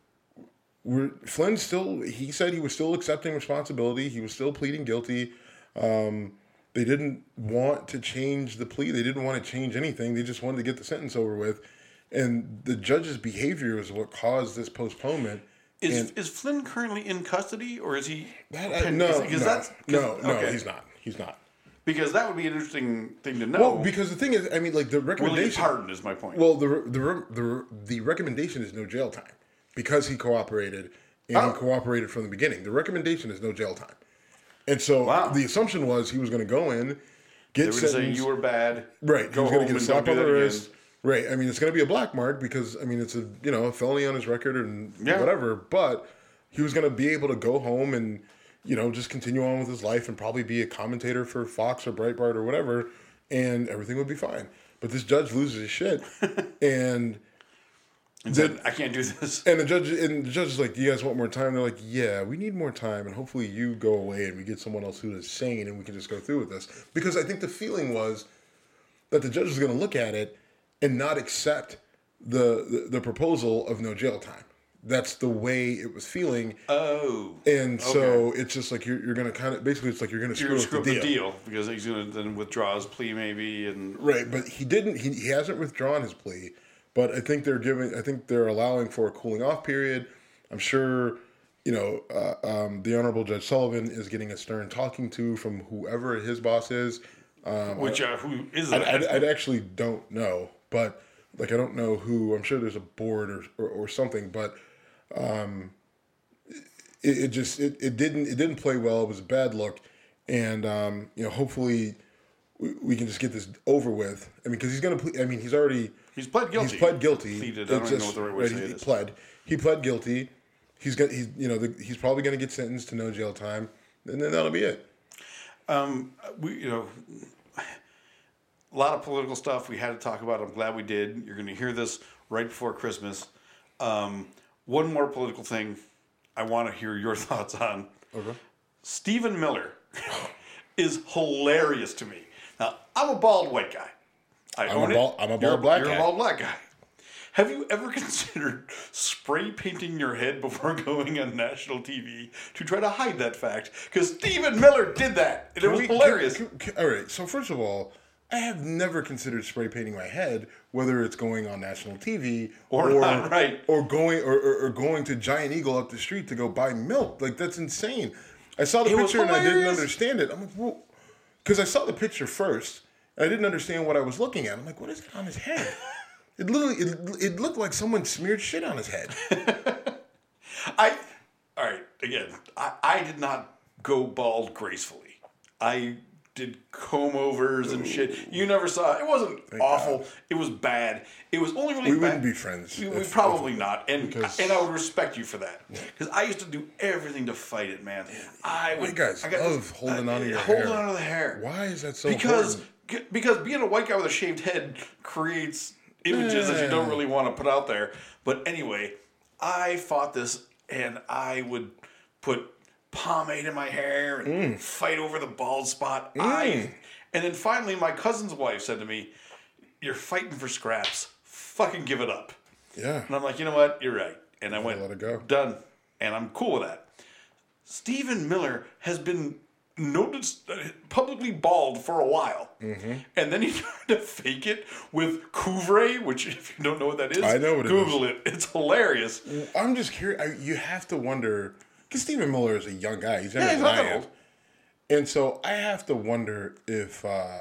he said he was still accepting responsibility. He was still pleading guilty. They didn't want to change the plea. They didn't want to change anything. They just wanted to get the sentence over with. And the judge's behavior is what caused this postponement.
Is Flynn currently in custody, or is he?
No,
okay.
he's not. He's not.
Because that would be an interesting thing to know.
Well, because the thing is, the
will he be
recommendation.
pardoned? Is my point.
Well, the recommendation is no jail time because he cooperated and he cooperated from the beginning. The recommendation is no jail time, and so the assumption was he was going to go in, get
they were
sentenced.
saying you were bad.
Right,
Go
he was
home
going to get a
and
slap
don't
on
do
the
that
wrist.
again.
Right, it's going to be a black mark because it's a felony on his record and whatever. But he was going to be able to go home and just continue on with his life and probably be a commentator for Fox or Breitbart or whatever, and everything would be fine. But this judge loses his shit, and
said, I can't do this.
And the judge is like, do you guys want more time? They're like, yeah, we need more time, and hopefully you go away and we get someone else who is sane and we can just go through with this. Because I think the feeling was that the judge was going to look at it and not accept the proposal of no jail time. That's the way it was feeling.
Oh.
And so it's just like you're going to kind of, basically it's like you're going to screw up the deal.
Because he's going to then withdraw his plea maybe. And
right, but he hasn't withdrawn his plea. But I think they're allowing for a cooling off period. I'm sure, the Honorable Judge Sullivan is getting a stern talking to from whoever his boss is.
Who is that?
I actually don't know, but I don't know who. I'm sure there's a board or something, but it didn't play well. It was a bad look, and hopefully we can just get this over with. Because he's going to
He's pled guilty.
He's pled guilty.
Pleaded. I don't even know what the right way to say it is.
He pled guilty. He's probably going to get sentenced to no jail time, and then that'll be it.
A lot of political stuff we had to talk about. I'm glad we did. You're going to hear this right before Christmas. One more political thing I want to hear your thoughts on.
Okay.
Stephen Miller is hilarious to me. Now, I'm a bald white guy. I'm a bald black guy. You're a bald black guy. Have you ever considered spray painting your head before going on national TV to try to hide that fact? Because Stephen Miller did that, and it was hilarious.
All right, so first of all, I have never considered spray painting my head, whether it's going on national TV
or not, right?
Or going to Giant Eagle up the street to go buy milk. That's insane. I saw the picture and I didn't understand it. I'm like, well, because I saw the picture first and I didn't understand what I was looking at. I'm like, what is that on his head? It looked like someone smeared shit on his head.
I did not go bald gracefully. I did comb overs and shit. You never saw it. It wasn't awful.
God.
It was bad. It was only really
we
bad.
wouldn't be friends.
We probably not. And I would respect you for that. Because I used to do everything to fight it, man.
You guys love holding on to your hair.
Holding on to the hair.
Why is that so important?
Because being a white guy with a shaved head creates images that you don't really want to put out there. But anyway, I fought this, and I would put pomade in my hair and fight over the bald spot. And then finally, my cousin's wife said to me, "You're fighting for scraps. Fucking give it up."
Yeah.
And I'm like, you know what? You're right. And I went,
let it go.
Done. And I'm cool with that. Stephen Miller has been noticed publicly bald for a while. Mm-hmm. And then he tried to fake it with Couvre, which if you don't know what that is,
I know what
Google it. It's hilarious.
I'm just curious. You have to wonder because Stephen Miller is a young guy. He's
Yeah, he's not that old.
And so I have to wonder if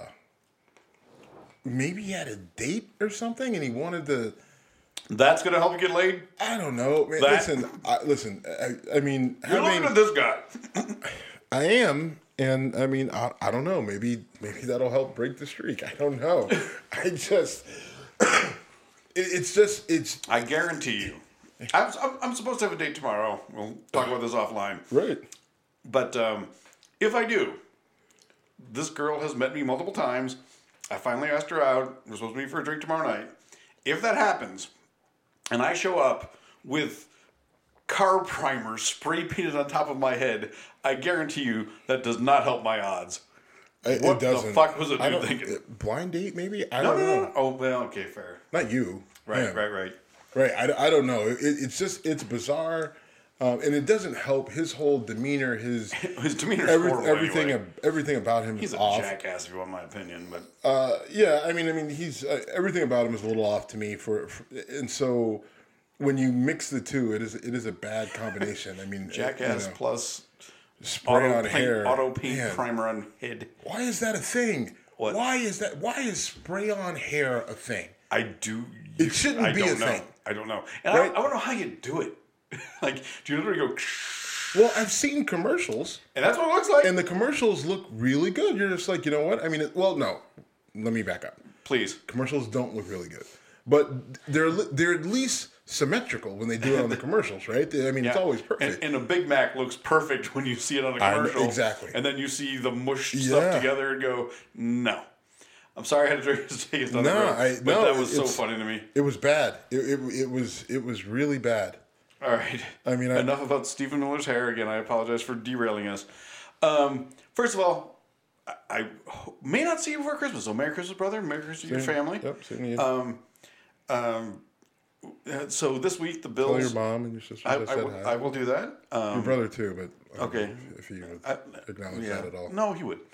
maybe he had a date or something and he wanted to.
That's going to help you get laid?
I don't know. Man, listen. I mean,
You're looking at this guy.
I am, and I mean, I don't know. Maybe that'll help break the streak. I don't know. It's.
I guarantee you. I'm supposed to have a date tomorrow. We'll talk about this offline.
Right.
But if I do, this girl has met me multiple times. I finally asked her out. We're supposed to meet for a drink tomorrow night. If that happens, and I show up with car primer spray painted on top of my head, I guarantee you that does not help my odds. What the fuck was it dude thinking?
Blind date, maybe? I don't know.
No. Oh, well, okay, fair.
Not you.
Right.
Right. I don't know. It's bizarre. And it doesn't help his whole demeanor. His
demeanor is horrible anyway.
Everything about him
he's
is
a
off.
jackass, if you want my opinion. But
yeah, I mean, he's everything about him is a little off to me. And so when you mix the two, it is a bad combination. I mean,
jackass plus
spray on hair,
auto paint primer on head.
Why is that a thing?
What?
Why is spray on hair a thing?
I do.
It shouldn't be a thing.
I don't know, and right? I don't know how you do it. Like, do you literally go?
Well, I've seen commercials,
and that's what it looks like.
And the commercials look really good. You're just like, you know what? I mean, no. Let me back up.
Please.
Commercials don't look really good, but they're at least symmetrical when they do it on the commercials, right? I mean, it's always perfect.
And a Big Mac looks perfect when you see it on a commercial.
Exactly.
And then you see the mush stuff together and go, no. I'm sorry I had to drink his take on that was so funny to me.
It was bad. It was really bad.
All right.
I mean,
enough about Stephen Miller's hair again. I apologize for derailing us. First of all, I may not see you before Christmas. So Merry Christmas, brother. Merry Christmas to your family.
Yep, same to you.
So this week the Bills.
Tell your mom and your sister I said hi.
I will do that.
Your brother too, but
okay.
If you would acknowledge that at all.
No, he would.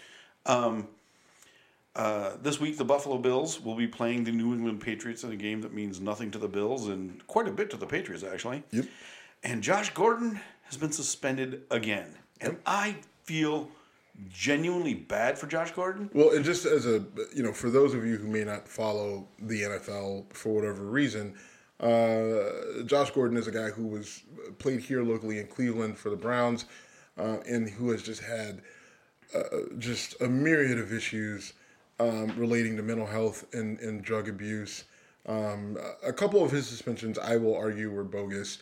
This week, the Buffalo Bills will be playing the New England Patriots in a game that means nothing to the Bills and quite a bit to the Patriots, actually.
Yep.
And Josh Gordon has been suspended again. And I feel genuinely bad for Josh Gordon.
Well, and just as for those of you who may not follow the NFL for whatever reason, Josh Gordon is a guy who played here locally in Cleveland for the Browns, and who has just had just a myriad of issues relating to mental health and drug abuse. A couple of his suspensions, I will argue, were bogus.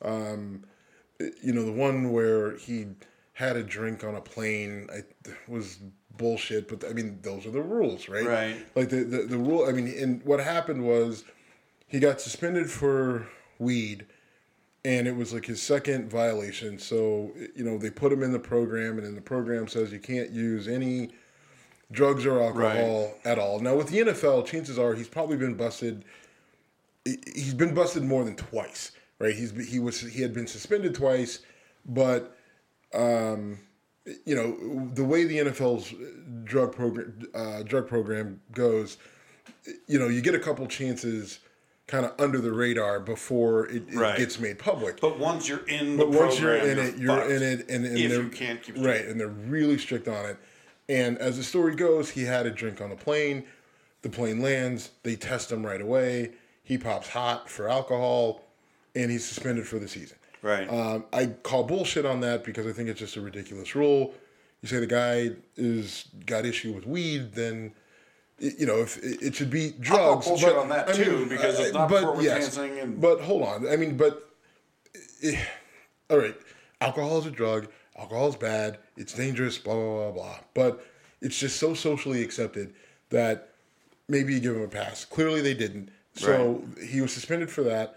The one where he had a drink on a plane was bullshit, but I mean, those are the rules, right?
Right.
Like the rule, I mean, and what happened was he got suspended for weed, and it was like his second violation. So, they put him in the program, and then the program says you can't use any drugs or alcohol at all. Now, with the NFL, chances are he's probably been busted. He's been busted more than twice, right? He had been suspended twice, but the way the NFL's drug program goes, you get a couple chances kind of under the radar before it gets made public.
But once you're in the program,
you're in it, and
if you can't keep it
right, and they're really strict on it. And as the story goes, he had a drink on the plane. The plane lands. They test him right away. He pops hot for alcohol, and he's suspended for the season.
Right.
I call bullshit on that because I think it's just a ridiculous rule. You say the guy got issue with weed, then if it should be drugs.
I'll call bullshit on that too because it's not performance enhancing.
But hold on. I mean, all right. Alcohol is a drug. Alcohol is bad. It's dangerous. Blah blah blah blah. But it's just so socially accepted that maybe you give him a pass. Clearly, they didn't. So he was suspended for that.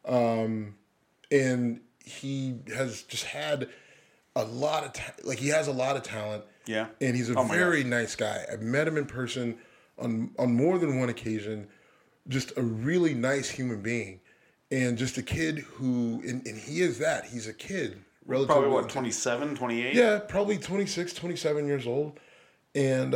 And he has just had a lot of he has a lot of talent.
Yeah.
And he's a very nice guy. I've met him in person on more than one occasion. Just a really nice human being. And just a kid who, and he is that. He's a kid.
Probably what, 27, 28?
Yeah, probably 26, 27 years old. And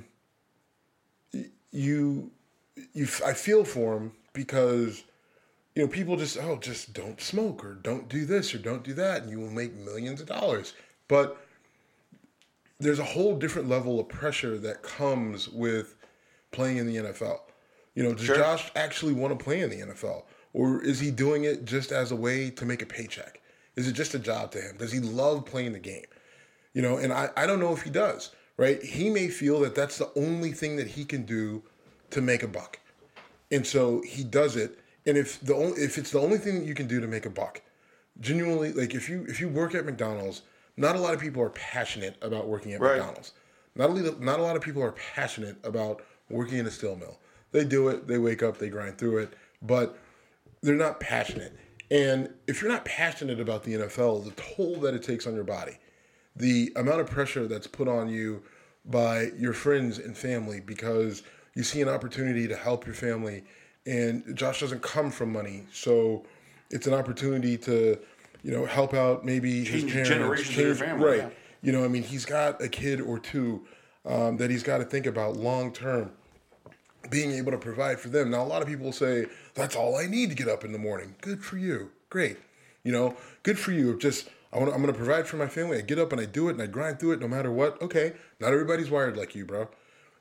I feel for him because, people just don't smoke or don't do this or don't do that, and you will make millions of dollars. But there's a whole different level of pressure that comes with playing in the NFL. Does Josh actually want to play in the NFL? Or is he doing it just as a way to make a paycheck? Is it just a job to him? Does he love playing the game? And I don't know if he does, right? He may feel that that's the only thing that he can do to make a buck. And so he does it. And if it's the only thing that you can do to make a buck, genuinely, like if you work at McDonald's, not a lot of people are passionate about working at McDonald's. Not a lot of people are passionate about working in a steel mill. They do it, they wake up, they grind through it, but they're not passionate. And if you're not passionate about the NFL, the toll that it takes on your body, the amount of pressure that's put on you by your friends and family because you see an opportunity to help your family, and Josh doesn't come from money, so it's an opportunity to, help out maybe his parents,
generations of your family,
right? Yeah. He's got a kid or two that he's got to think about long term, being able to provide for them. Now, a lot of people say that's all I need to get up in the morning. Good for you, great. Good for you. I'm going to provide for my family. I get up and I do it and I grind through it no matter what. Okay, not everybody's wired like you, bro.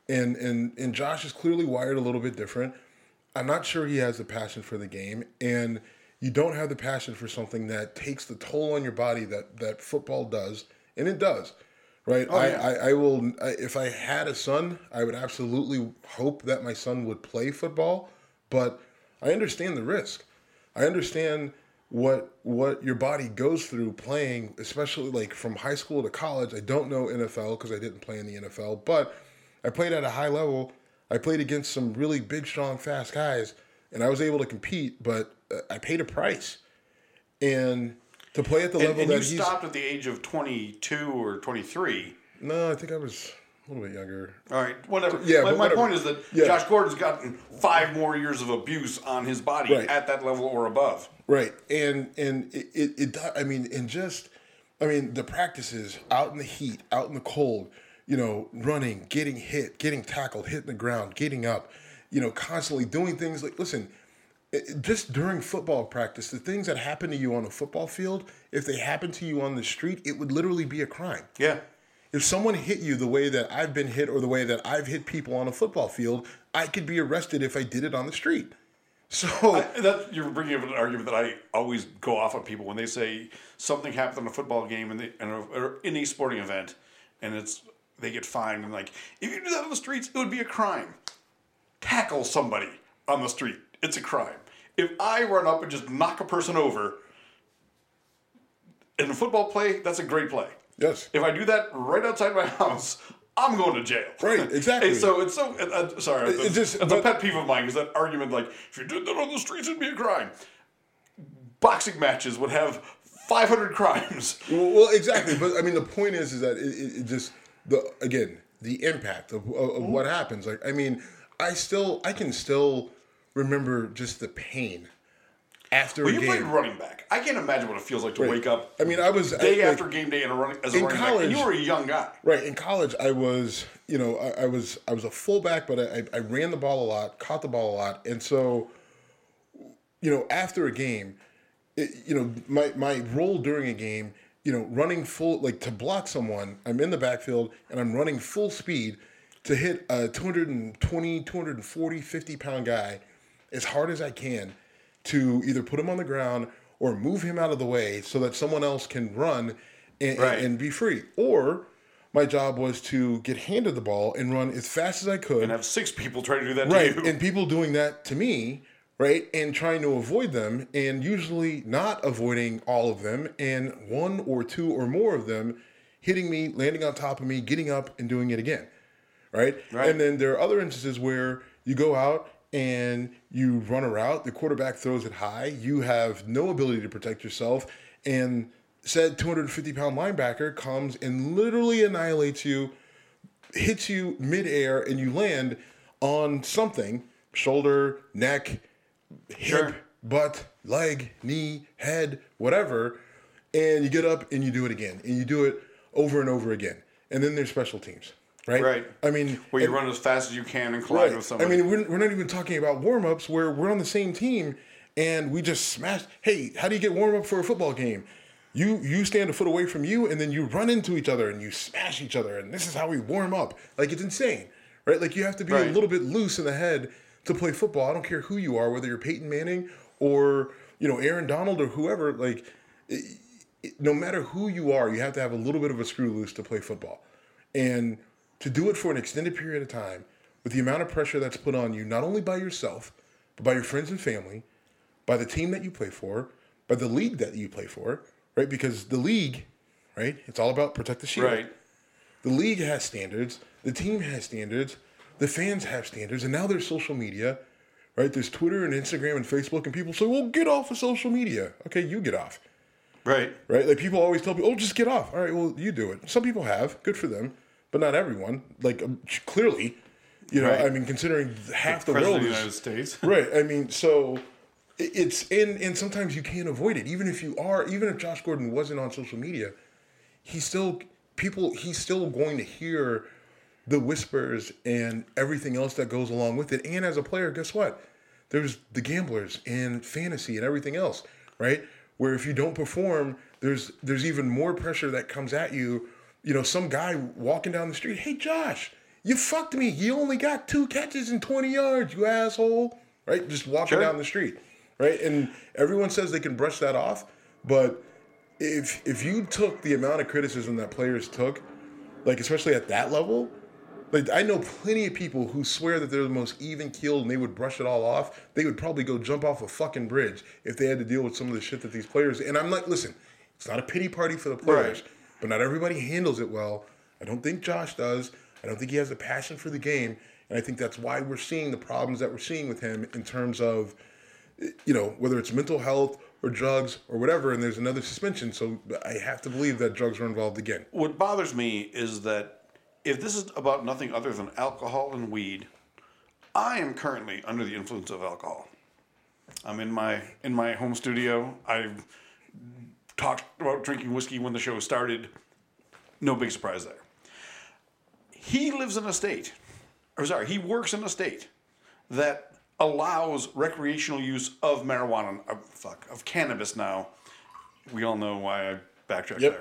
And Josh is clearly wired a little bit different. I'm not sure he has the passion for the game, and you don't have the passion for something that takes the toll on your body that football does, and it does, right? Oh, yeah. If I had a son, I would absolutely hope that my son would play football, but I understand the risk. I understand what your body goes through playing, especially like from high school to college. I don't know NFL because I didn't play in the NFL, but I played at a high level. I played against some really big, strong, fast guys, and I was able to compete, but I paid a price. And to play at the level that he's...
And you stopped at the age of 22 or 23.
No, I think I was a little bit younger.
All right, whatever.
Yeah,
my point is that Josh Gordon's gotten 5 more years of abuse on his body at that level or above.
Right, and the practices out in the heat, out in the cold, running, getting hit, getting tackled, hitting the ground, getting up, constantly doing things like, listen, just during football practice, the things that happen to you on a football field, if they happen to you on the street, it would literally be a crime.
Yeah.
If someone hit you the way that I've been hit or the way that I've hit people on a football field, I could be arrested if I did it on the street. So
you're bringing up an argument that I always go off on people when they say something happened in a football game or in a sporting event, and they get fined, and like, if you do that on the streets, it would be a crime. Tackle somebody on the street. It's a crime. If I run up and just knock a person over in a football play, that's a great play.
Yes.
If I do that right outside my house, I'm going to jail.
Right, exactly.
It's sorry. It's a pet peeve of mine, because that argument, like, if you did that on the streets, it'd be a crime. Boxing matches would have 500 crimes.
Well, exactly. But, the point is that it just, the impact of what happens. Like, I can still remember just the pain after a game.
Well, you played running back. I can't imagine what it feels like to wake up.
I was
after game day as a running back, and you were a young guy.
Right. In college, I was, I was a fullback, but I ran the ball a lot, caught the ball a lot, and so, after a game, my role during a game, running full, like to block someone, I'm in the backfield and I'm running full speed to hit a 220, 240, 50-pound guy as hard as I can to either put him on the ground or move him out of the way so that someone else can run and be free. Or my job was to get handed the ball and run as fast as I could.
And have 6 people trying to do that
to you.
Right,
and people doing that to me, right, and trying to avoid them, and usually not avoiding all of them, and 1 or 2 or more of them hitting me, landing on top of me, getting up, and doing it again. Right? And then there are other instances where you go out and you run a route, the quarterback throws it high, you have no ability to protect yourself, and said 250-pound linebacker comes and literally annihilates you, hits you midair, and you land on something, shoulder, neck, hip, butt, leg, knee, head, whatever, and you get up and you do it again, and you do it over and over again. And then there's special teams. Right.
Where you run as fast as you can and collide with somebody.
We're not even talking about warm-ups where we're on the same team and we just smashed. Hey, how do you get warm up for a football game? You stand a foot away from you, and then you run into each other and you smash each other, and this is how we warm up. Like, it's insane, right? Like, you have to be a little bit loose in the head to play football. I don't care who you are, whether you're Peyton Manning or, Aaron Donald or whoever. Like, no matter who you are, you have to have a little bit of a screw loose to play football. And to do it for an extended period of time, with the amount of pressure that's put on you, not only by yourself, but by your friends and family, by the team that you play for, by the league that you play for, right? Because the league, right, it's all about protect the shield.
Right.
The league has standards. The team has standards. The fans have standards. And now there's social media, right? There's Twitter and Instagram and Facebook, and people say, well, get off of social media. Okay, you get off.
Right.
Right? Like, people always tell people, oh, just get off. All right, well, you do it. Some people have. Good for them. But not everyone. Like, clearly,
Right.
I mean, considering half the
President
world
of the
is...
United States.
Right. I mean, so it's... And sometimes you can't avoid it. Even if Josh Gordon wasn't on social media, he's still going to hear the whispers and everything else that goes along with it. And as a player, guess what? There's the gamblers and fantasy and everything else, right? Where if you don't perform, there's even more pressure that comes at you. Some guy walking down the street, hey, Josh, you fucked me. You only got 2 catches in 20 yards, you asshole, right? Just walking down the street, right? And everyone says they can brush that off, but if you took the amount of criticism that players took, like, especially at that level, like, I know plenty of people who swear that they're the most even-keeled and they would brush it all off. They would probably go jump off a fucking bridge if they had to deal with some of the shit that these players... And I'm like, listen, it's not a pity party for the players, but not everybody handles it well. I don't think Josh does. I don't think he has a passion for the game. And I think that's why we're seeing the problems that we're seeing with him in terms of, whether it's mental health or drugs or whatever, and there's another suspension. So I have to believe that drugs are involved again.
What bothers me is that if this is about nothing other than alcohol and weed, I am currently under the influence of alcohol. I'm in my home studio. I've talked about drinking whiskey when the show started. No big surprise there. He works in a state that allows recreational use of marijuana, of cannabis now. We all know why I backtracked there.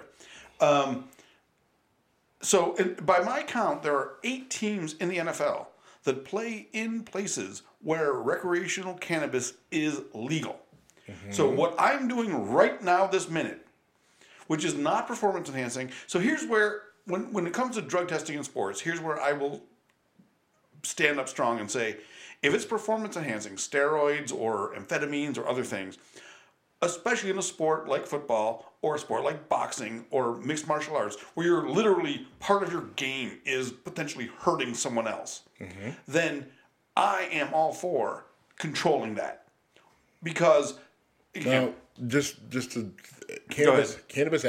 So by my count, there are 8 teams in the NFL that play in places where recreational cannabis is legal. Mm-hmm. So what I'm doing right now, this minute, which is not performance enhancing. So here's where, when it comes to drug testing in sports, here's where I will stand up strong and say, if it's performance enhancing, steroids or amphetamines or other things, especially in a sport like football or a sport like boxing or mixed martial arts, where you're literally, part of your game is potentially hurting someone else, then I am all for controlling that. Because...
Now, just to cannabis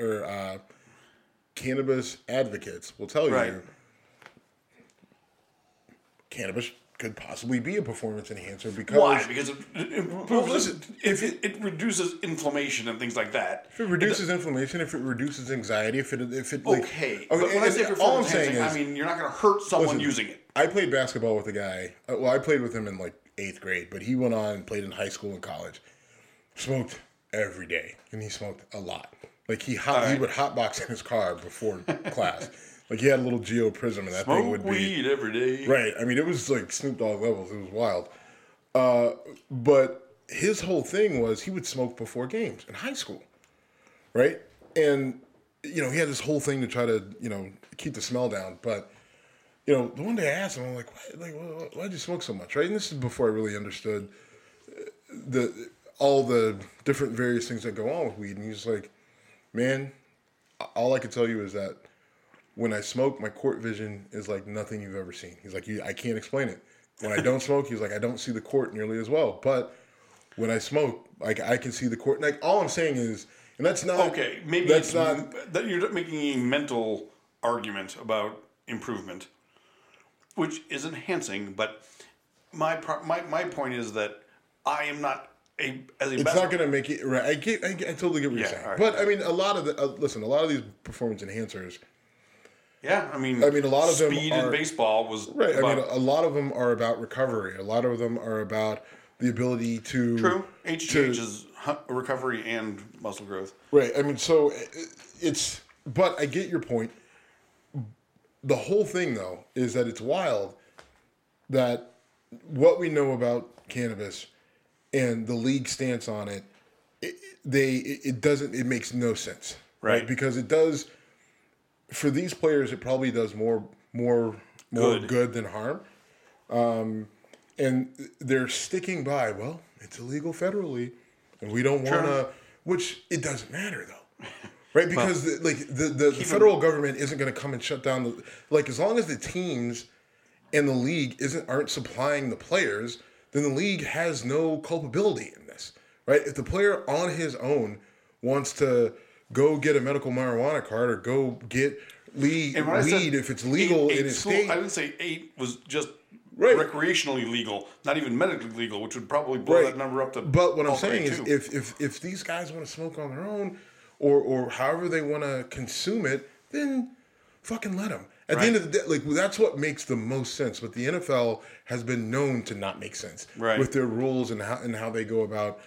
advocates will tell you cannabis could possibly be a performance enhancer because...
Why? Because it reduces inflammation and things like that.
If it reduces inflammation, if it reduces anxiety, if it
okay. But when I say performance enhancing, I mean you're not going to hurt someone using it.
I played basketball with a guy. I played with him in like 8th grade, but he went on and played in high school and college. Smoked every day, and he smoked a lot. Like he would hotbox in his car before class. Like he had a little Geo Prism, and that thing would be
weed every day.
Right. I mean, it was like Snoop Dogg levels. It was wild. But his whole thing was he would smoke before games in high school, right? And he had this whole thing to try to keep the smell down. But the one day I asked him, I'm like, why'd you smoke so much, right? And this is before I really understood all the different various things that go on with weed. And he's like, man, all I can tell you is that when I smoke, my court vision is like nothing you've ever seen. He's like, I can't explain it. When I don't smoke, he's like, I don't see the court nearly as well. But when I smoke, like I can see the court. Like all I'm saying is, and that's not
okay. Maybe that's not that you're making a mental argument about improvement, which is enhancing. But my point is that I am not it's
not going to make it right. I totally get what you're saying. Right. But I mean, a lot of these performance enhancers.
Yeah, I mean,
a lot of them
speed in baseball was
right. I mean, a lot of them are about recovery. A lot of them are about the ability to
True. HGH is recovery and muscle growth.
Right. I mean, so it's. But I get your point. The whole thing, though, is that it's wild that what we know about cannabis and the league stance on it, it makes no sense, right? Because it does, for these players, it probably does more good than harm, and they're sticking by. Well, it's illegal federally, and we don't want to. Which it doesn't matter though. Right, because the federal government isn't going to come and shut down as long as the teams and the league aren't supplying the players, then the league has no culpability in this, right? If the player on his own wants to go get a medical marijuana card or go get weed if it's legal in his state,
I didn't say 8 was just recreationally legal, not even medically legal, which would probably blow that number up to.
But what I'm saying is, if these guys want to smoke on their own. Or however they want to consume it, then fucking let them. At the end of the day, that's what makes the most sense. But the NFL has been known to not make sense with their rules and how they go about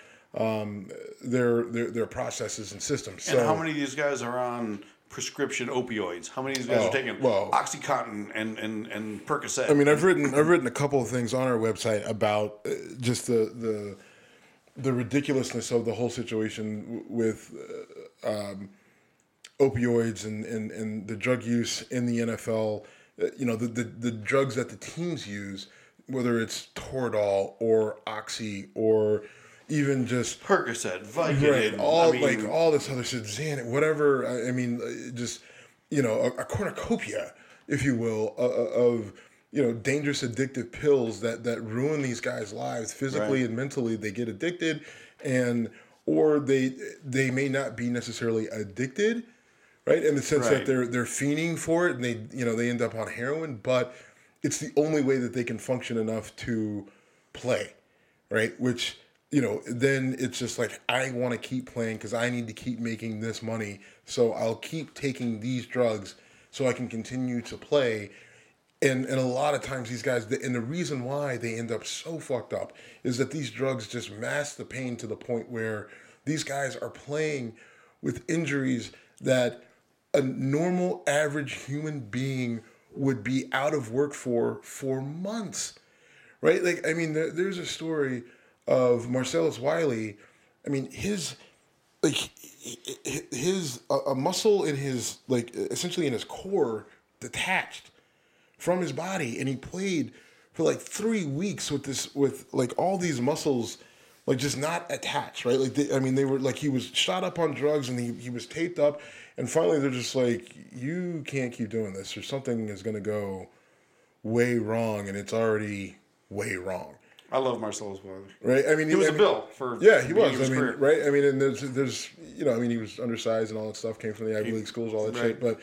their processes and systems.
And how many of these guys are on prescription opioids? How many of these guys are taking OxyContin and Percocet?
I mean, I've written a couple of things on our website about just the ridiculousness of the whole situation with opioids and the drug use in the NFL. The drugs that the teams use, whether it's Toradol or Oxy or even just
Percocet, Vicodin,
all this other shit, Xanax, whatever. I mean, just a cornucopia, if you will, of dangerous addictive pills that ruin these guys' lives physically and mentally. They get addicted, or they may not be necessarily addicted, right? In the sense that they're fiending for it, and they end up on heroin, but it's the only way that they can function enough to play, right? Which then it's just I want to keep playing because I need to keep making this money, so I'll keep taking these drugs so I can continue to play. And a lot of times these guys, and the reason why they end up so fucked up is that these drugs just mask the pain to the point where these guys are playing with injuries that a normal, average human being would be out of work for months, right? There's a story of Marcellus Wiley. I mean, a muscle in his, essentially in his core detached from his body, and he played for 3 weeks with all these muscles just not attached, right? They were he was shot up on drugs and he was taped up, and finally they're just you can't keep doing this, or something is going to go way wrong, and it's already way wrong.
I love Marcellus Wiley.
Right? I mean,
he was a bill for
he was. Career. Right? I mean, and there's he was undersized and all that stuff, came from the Ivy League schools, all that shit, but.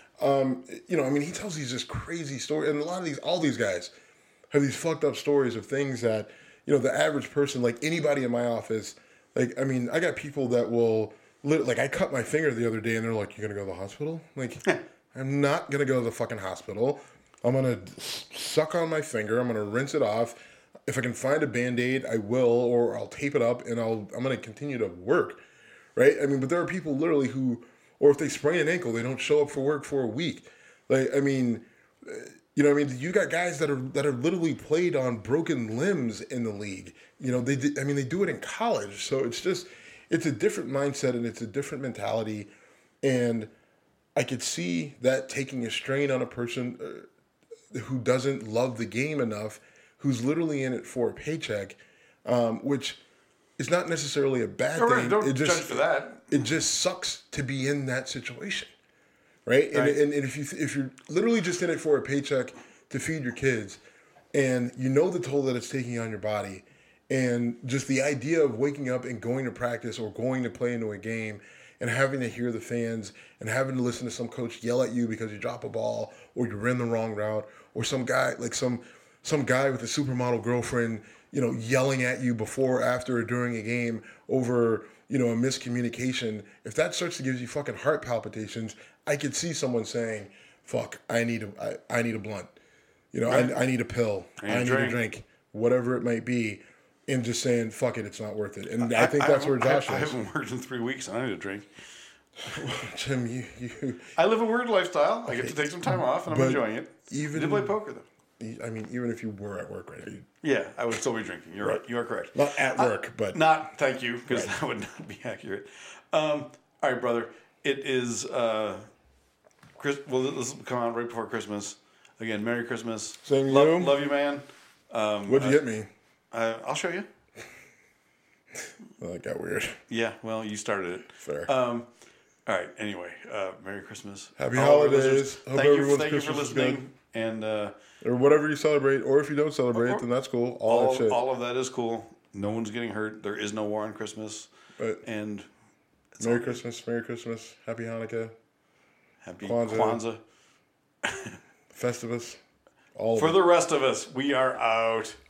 He tells these just crazy stories, and all these guys have these fucked up stories of things that, the average person, anybody in my office, I got people that will, I cut my finger the other day, and they're like, "You're gonna go to the hospital?" I'm not gonna go to the fucking hospital. I'm gonna suck on my finger. I'm gonna rinse it off. If I can find a Band-Aid, I will, or I'll tape it up, and I'm gonna continue to work, right? But there are people literally who. Or if they sprain an ankle, they don't show up for work for a week. You got guys that are literally played on broken limbs in the league. They do it in college. So it's a different mindset and it's a different mentality. And I could see that taking a strain on a person who doesn't love the game enough, who's literally in it for a paycheck, which is not necessarily a bad thing.
Don't judge for that.
It just sucks to be in that situation, right? And if you're literally just in it for a paycheck to feed your kids, and the toll that it's taking on your body, and just the idea of waking up and going to practice or going to play into a game and having to hear the fans and having to listen to some coach yell at you because you drop a ball or you ran the wrong route, or some guy some guy with a supermodel girlfriend, yelling at you before, after, or during a game over, a miscommunication. If that starts to give you fucking heart palpitations, I could see someone saying, "Fuck, I need a blunt. I need a pill. I need a drink, whatever it might be." and just saying, fuck it, it's not worth it. And I think that's where Josh is.
I haven't worked in 3 weeks and I need a drink.
Jim, you
I live a weird lifestyle. I get to take some time off and I'm enjoying it.
Even,
I did play poker though.
I mean, even if you were at work right now,
Yeah, I would still be drinking. You're right. You are correct.
Not at work, but
not. Thank you, because that would not be accurate. All right, brother. It is. Well, this will come out right before Christmas. Again, Merry Christmas.
Same to you.
Love you, man.
What'd you get me?
I'll show you.
Well, that got weird.
Yeah. Well, you started it.
Fair.
All right. Anyway, Merry Christmas.
Happy holidays. Hope
Thank you
everyone's
for
Christmas is
listening.
good.
And
or whatever you celebrate, or if you don't celebrate, then that's cool. All that shit.
all of that is cool. No one's getting hurt. There is no war on Christmas.
Right.
And
Merry Christmas, Happy Hanukkah,
Happy
Kwanzaa.
Kwanzaa.
Festivus. All of
For
it.
the rest of us, we are out.